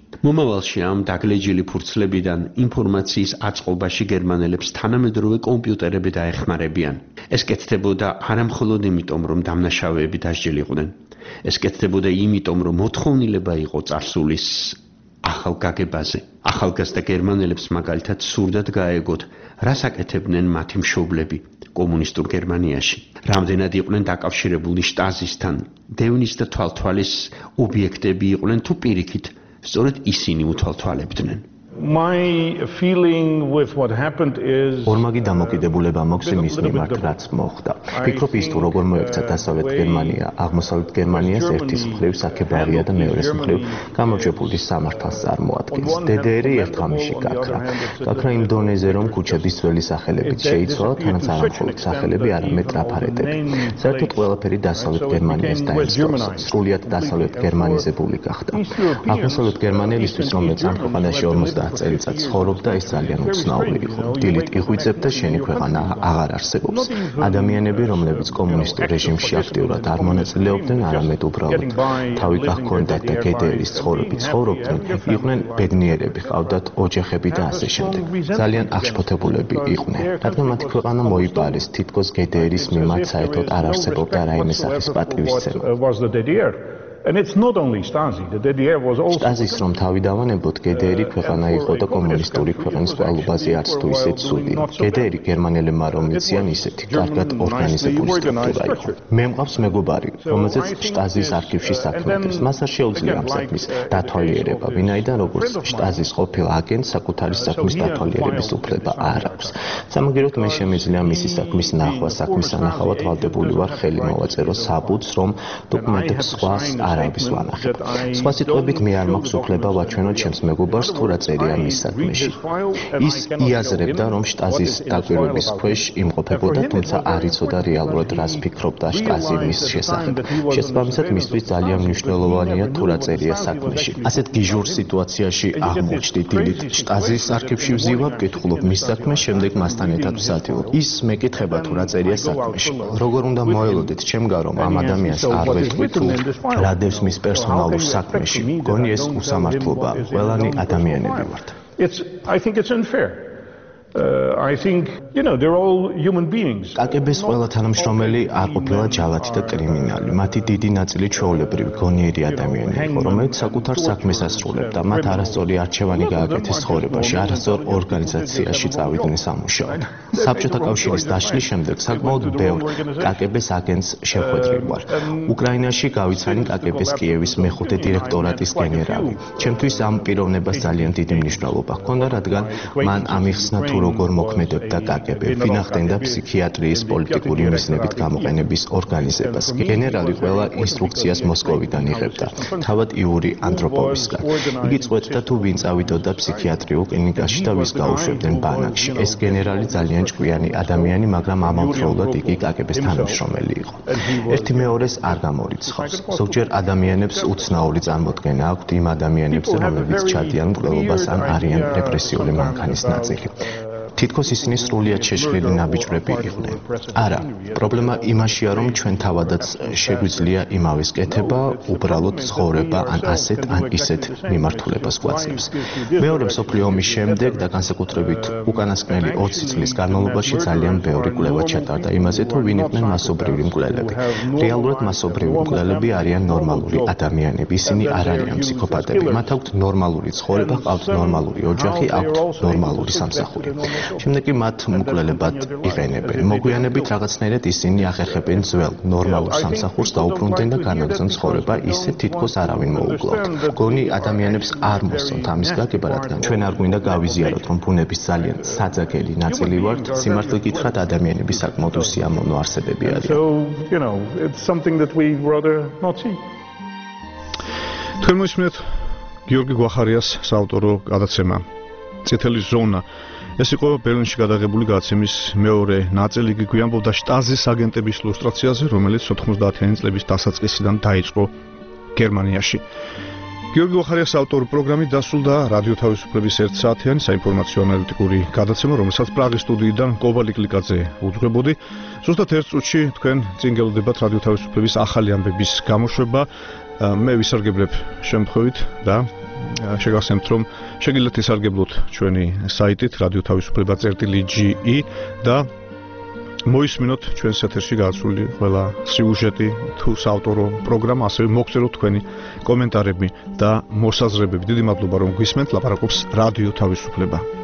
მომავალში ამ დაგლეჯილი ფურცლებიდან ინფორმაციის აწყობაში გერმანელებს თანამედროვე კომპიუტერები დაეხმარებიან. ეს კეთდებოდა არა მხოლოდ იმიტომ, რომ დამნაშავეები დასჯელიყვნენ. ეს კეთდებოდა იმიტომ, რომ მოთხოვნილება იყო წარსულის ახალ გაგებაზე. ახალგაზრდა გერმანელებს მაგალითად სურდათ გაეგოთ, რას აკეთებდნენ მათი მშობლები კომუნისტურ გერმანიაში. რამდენად იყვნენ დაკავშირებული შტაზისთან, დევნის და თვალთვალის ობიექტები იყვნენ თუ პირიქით, სწორედ ისინი უთვალთვალებდნენ. My feeling with what happened is ორმაგი დამოკიდებულება მოხდა მის მიმართ, რაც მოხდა. ფიქრობ ის თუ როგორ მოექცა დასავლეთ გერმანია აღმოსავლეთ გერმანიას ერთის მხრივ საქებარია და მეორეს მხრივ გამარჯვებული სამართალს წარმოადგენს. DDR-ი ერთხამში გაქრა. გაქრა იმ დონეზე, რომ ქუჩების ძველი სახელებით შეიცვალა, თანაც არა მხოლოდ სახელები, არამედ ტრაფარეტები. საერთოდ ყველაფერი დასავლეთ გერმანიას დაესწროს. სრულიად დასავლეთ გერმანიზებული გახდა. აღმოსავლეთ გერმანელისთვის, რომელიც ამ ქვეყანაში 50 წელიწადს ცხოვრობდა, ეს ძალიან უცნაური იყო. დილით იღვიძებდა, შენი ქვეყანა აღარ არსებობს. ადამიანები, რომლებიც კომუნისტურ რეჟიმში აქტიურად არ მონაწილეობდნენ, არამედ უბრალოდ თავი გაჰქონდათ და GDR-ის ცხოვრობით ცხოვრობდნენ, იყვნენ ბედნიერები, ჰყავდათ ოჯახები და ასე შემდეგ. ძალიან აღშფოთებულები იყვნენ, რადგან მათი ქვეყანა მოიპარეს, თითქოს GDR-ის მიმართ საერთოდ არ არსებობდა რაიმე სახის პატივისცემა. And it's not only Stasi, the DDR was also Stasi's რომ თავი დავანებოთ, GDR-ი ქვეყანა იყო და კომუნისტური ქვეყნის კვალობაზე არც თუ ისე ცუდი. GDR-ი გერმანელებმა რომ იციან ისეთი კარგად ორგანიზებული სტრუქტურა იყო. მე მყავს მეგობარი, რომელზეც Stasi-ის არქივში საქმეებს. მას არ შეუძლია ამ საქმის დათვალიერება, ვინაიდან როგორც Stasi-ის ყოფილ აგენტს საკუთარი საქმის დათვალიერების უფლება არ აქვს. სამაგიეროდ მე შემიძლია მისი საქმის ნახვა, საქმის ანახავად ვალდებული ვარ ხელი მოვაწერო საბუთს, რომ დოკუმენტებს სხვას არავის ვანახებ. სხვა სიტყვებით მე არ მაქვს უფლება ვაჩვენო ჩემს მეგობარს თუ რა წერია მის საქმეში. ის იაზრებდა, რომ Stasi-ის დაკვირვების ქვეშ იმყოფებოდა, თუმცა არ იცოდა რეალურად რას ფიქრობდა Stasi მის შესახებ. შესაბამისად მისთვის ძალიან მნიშვნელოვანია თუ რა წერია საქმეში. ასეთ გიჟურ სიტუაციაში აღმოჩნდი დილით Stasi-ის არქივში ვზივარ, ვკითხულობ მის საქმეს, შემდეგ მასთან ერთად ვსადიო. ის მეკითხება თუ რა წერია საქმეში. როგორ უნდა მოელოდეთ ჩემგან, რომ ამ ადამიანს არ ვეთქვი თუ რა დევს მის პერსონალურ საქმეში. გონი ეს უსამართლობა, ყველანი ადამიანები ვართ. I think it's unfair. I think, they're all human beings. KGB-ს ყველა თანამშრომელი არ ყოფილა ჯალათი და კრიმინალი. მათი დიდი ნაწილი ჩვეულებრივი გონიერი ადამიანები იყო, რომელიც საკუთარ საქმეს ასრულებდა. მათ არასწორი არჩევანი გააკეთეს ცხოვრებაში, არასწორ ორგანიზაციაში წავიდნენ სამუშაოდ. საბჭოთა კავშირის დაშლის შემდეგ საკმაოდ ბევრ KGB-ს აგენტს შეხვედრი ვარ. უკრაინაში გავიცანი KGB-ს კიევის მეხუთე დირექტორატის გენერალი. ჩემთვის ამ პიროვნებას ძალიან დიდი მნიშვნელობა ჰქონდა, რადგან მან ამიხსნა თუ როგორ მოქმედებდა KGB, ვინახდენდა ფსიქიატრიის პოლიტიკური მიზნებით გამოყენების ორგანიზებას. გენერალი ყველა ინსტრუქციას მოსკოვიდან იღებდა, თავად იური ანდროპოვისგან. იგი წყვეტდა თუ ვინ წავიდოდა ფსიქიატრიულ კლინიკაში და ვის გაუშვებდნენ ბანაკში. ეს გენერალი ძალიან ჭკვიანი ადამიანი, მაგრამ ამავდროულად იგი KGB-ს თანამშრომელი იყო. ერთი მეორეს არ გამორიცხავს. ზოგჯერ ადამიანებს უცნაური წარმოდგენა აქვთ იმ ადამიანებზე, რომლებიც ჩადიან მკვლელობას ან არიან რეპრესიული მანქანის ნაწილი. თითქოს ისინი სრულიად შეშლილი ნაბიჯვრები იყვნენ. არა, პრობლემა იმაშია, რომ ჩვენ თავადაც შეგვიძლია იმავეს კეთება, უბრალოდ ცხოვრება ან ასეთ ან ისეთ მიმართულებას გვაძლევს. მეორე მსოფლიო ომის შემდეგ და განსაკუთრებით უკანასკნელი 20 წლის განმავლობაში ძალიან ბევრი კვლევა ჩატარდა იმაზე, თუ ვინ იყვნენ მასობრივი მკვლელები. რეალურად მასობრივი მკვლელები არიან ნორმალური ადამიანები, ისინი არ არიან ფსიქოპატები. მათ აქვთ ნორმალური ცხოვრება, ჰყავთ ნორმალური ოჯახი, აქვთ ნორმალური სამსახური. შემდეგ კი მათ მკვლელებად იყენებენ. მოგვიანებით რაღაცნაირად ისინი ახერხებენ ძველ ნორმალურ სამსახურს და უბრუნდნენ და განაგრძონ ცხოვრება ისე თითქოს არავინ მოუკლავთ. გონი ადამიანებს არ მოსწონთ ამის გაგება, რადგან ჩვენ არ გვინდა გავიზიაროთ, რომ ბუნების ძალიან საძაგელი ნაწილი ვართ. სიმართლე გითხრათ, ადამიანები საკმაოდ უსიამოვნო არსებები არიან. It's something that we rather not see. თქვენ მოისმენთ გიორგი გვახარიას საავტორო გადაცემა წითელი ზონა. ეს იყო ბერლინში გადაღებული გადაცემის მეორე ნაწილი. იგი გვიამბობდა Stasi-ის აგენტების ილუსტრაციაზე, რომელიც 90-იანი წლების დასაწყისიდან დაიწყო გერმანიაში. გიორგი გვახარიას ავტორ პროგრამით დასრულდა რადიო თავისუფლების 1 საათიანი საინფორმაციო ანალიტიკური გადაცემა, რომელსაც პრაღის სტუდიიდან კობალი კლიკაძე უძღვებოდი. ზუსტად 1 წუთში თქვენ წინ გელოდებათ რადიო თავისუფლების ახალი ამბების გამოშვება. მე ვისარგებლებ შემთხვევით და შეგახსენებთ, რომ შეგიძლიათ ისარგებლოთ ჩვენი საიტით radiotavisufleba.ge და მოისმინოთ ჩვენს ეთერში გასული ყველა სიუჟეტი თუ საავტორო პროგრამა, ასევე მოგწეროთ თქვენი კომენტარები და მოსაზრებები. დიდი მადლობა რომ გვისმენთ, ლაპარაკობს რადიო თავისუფლება.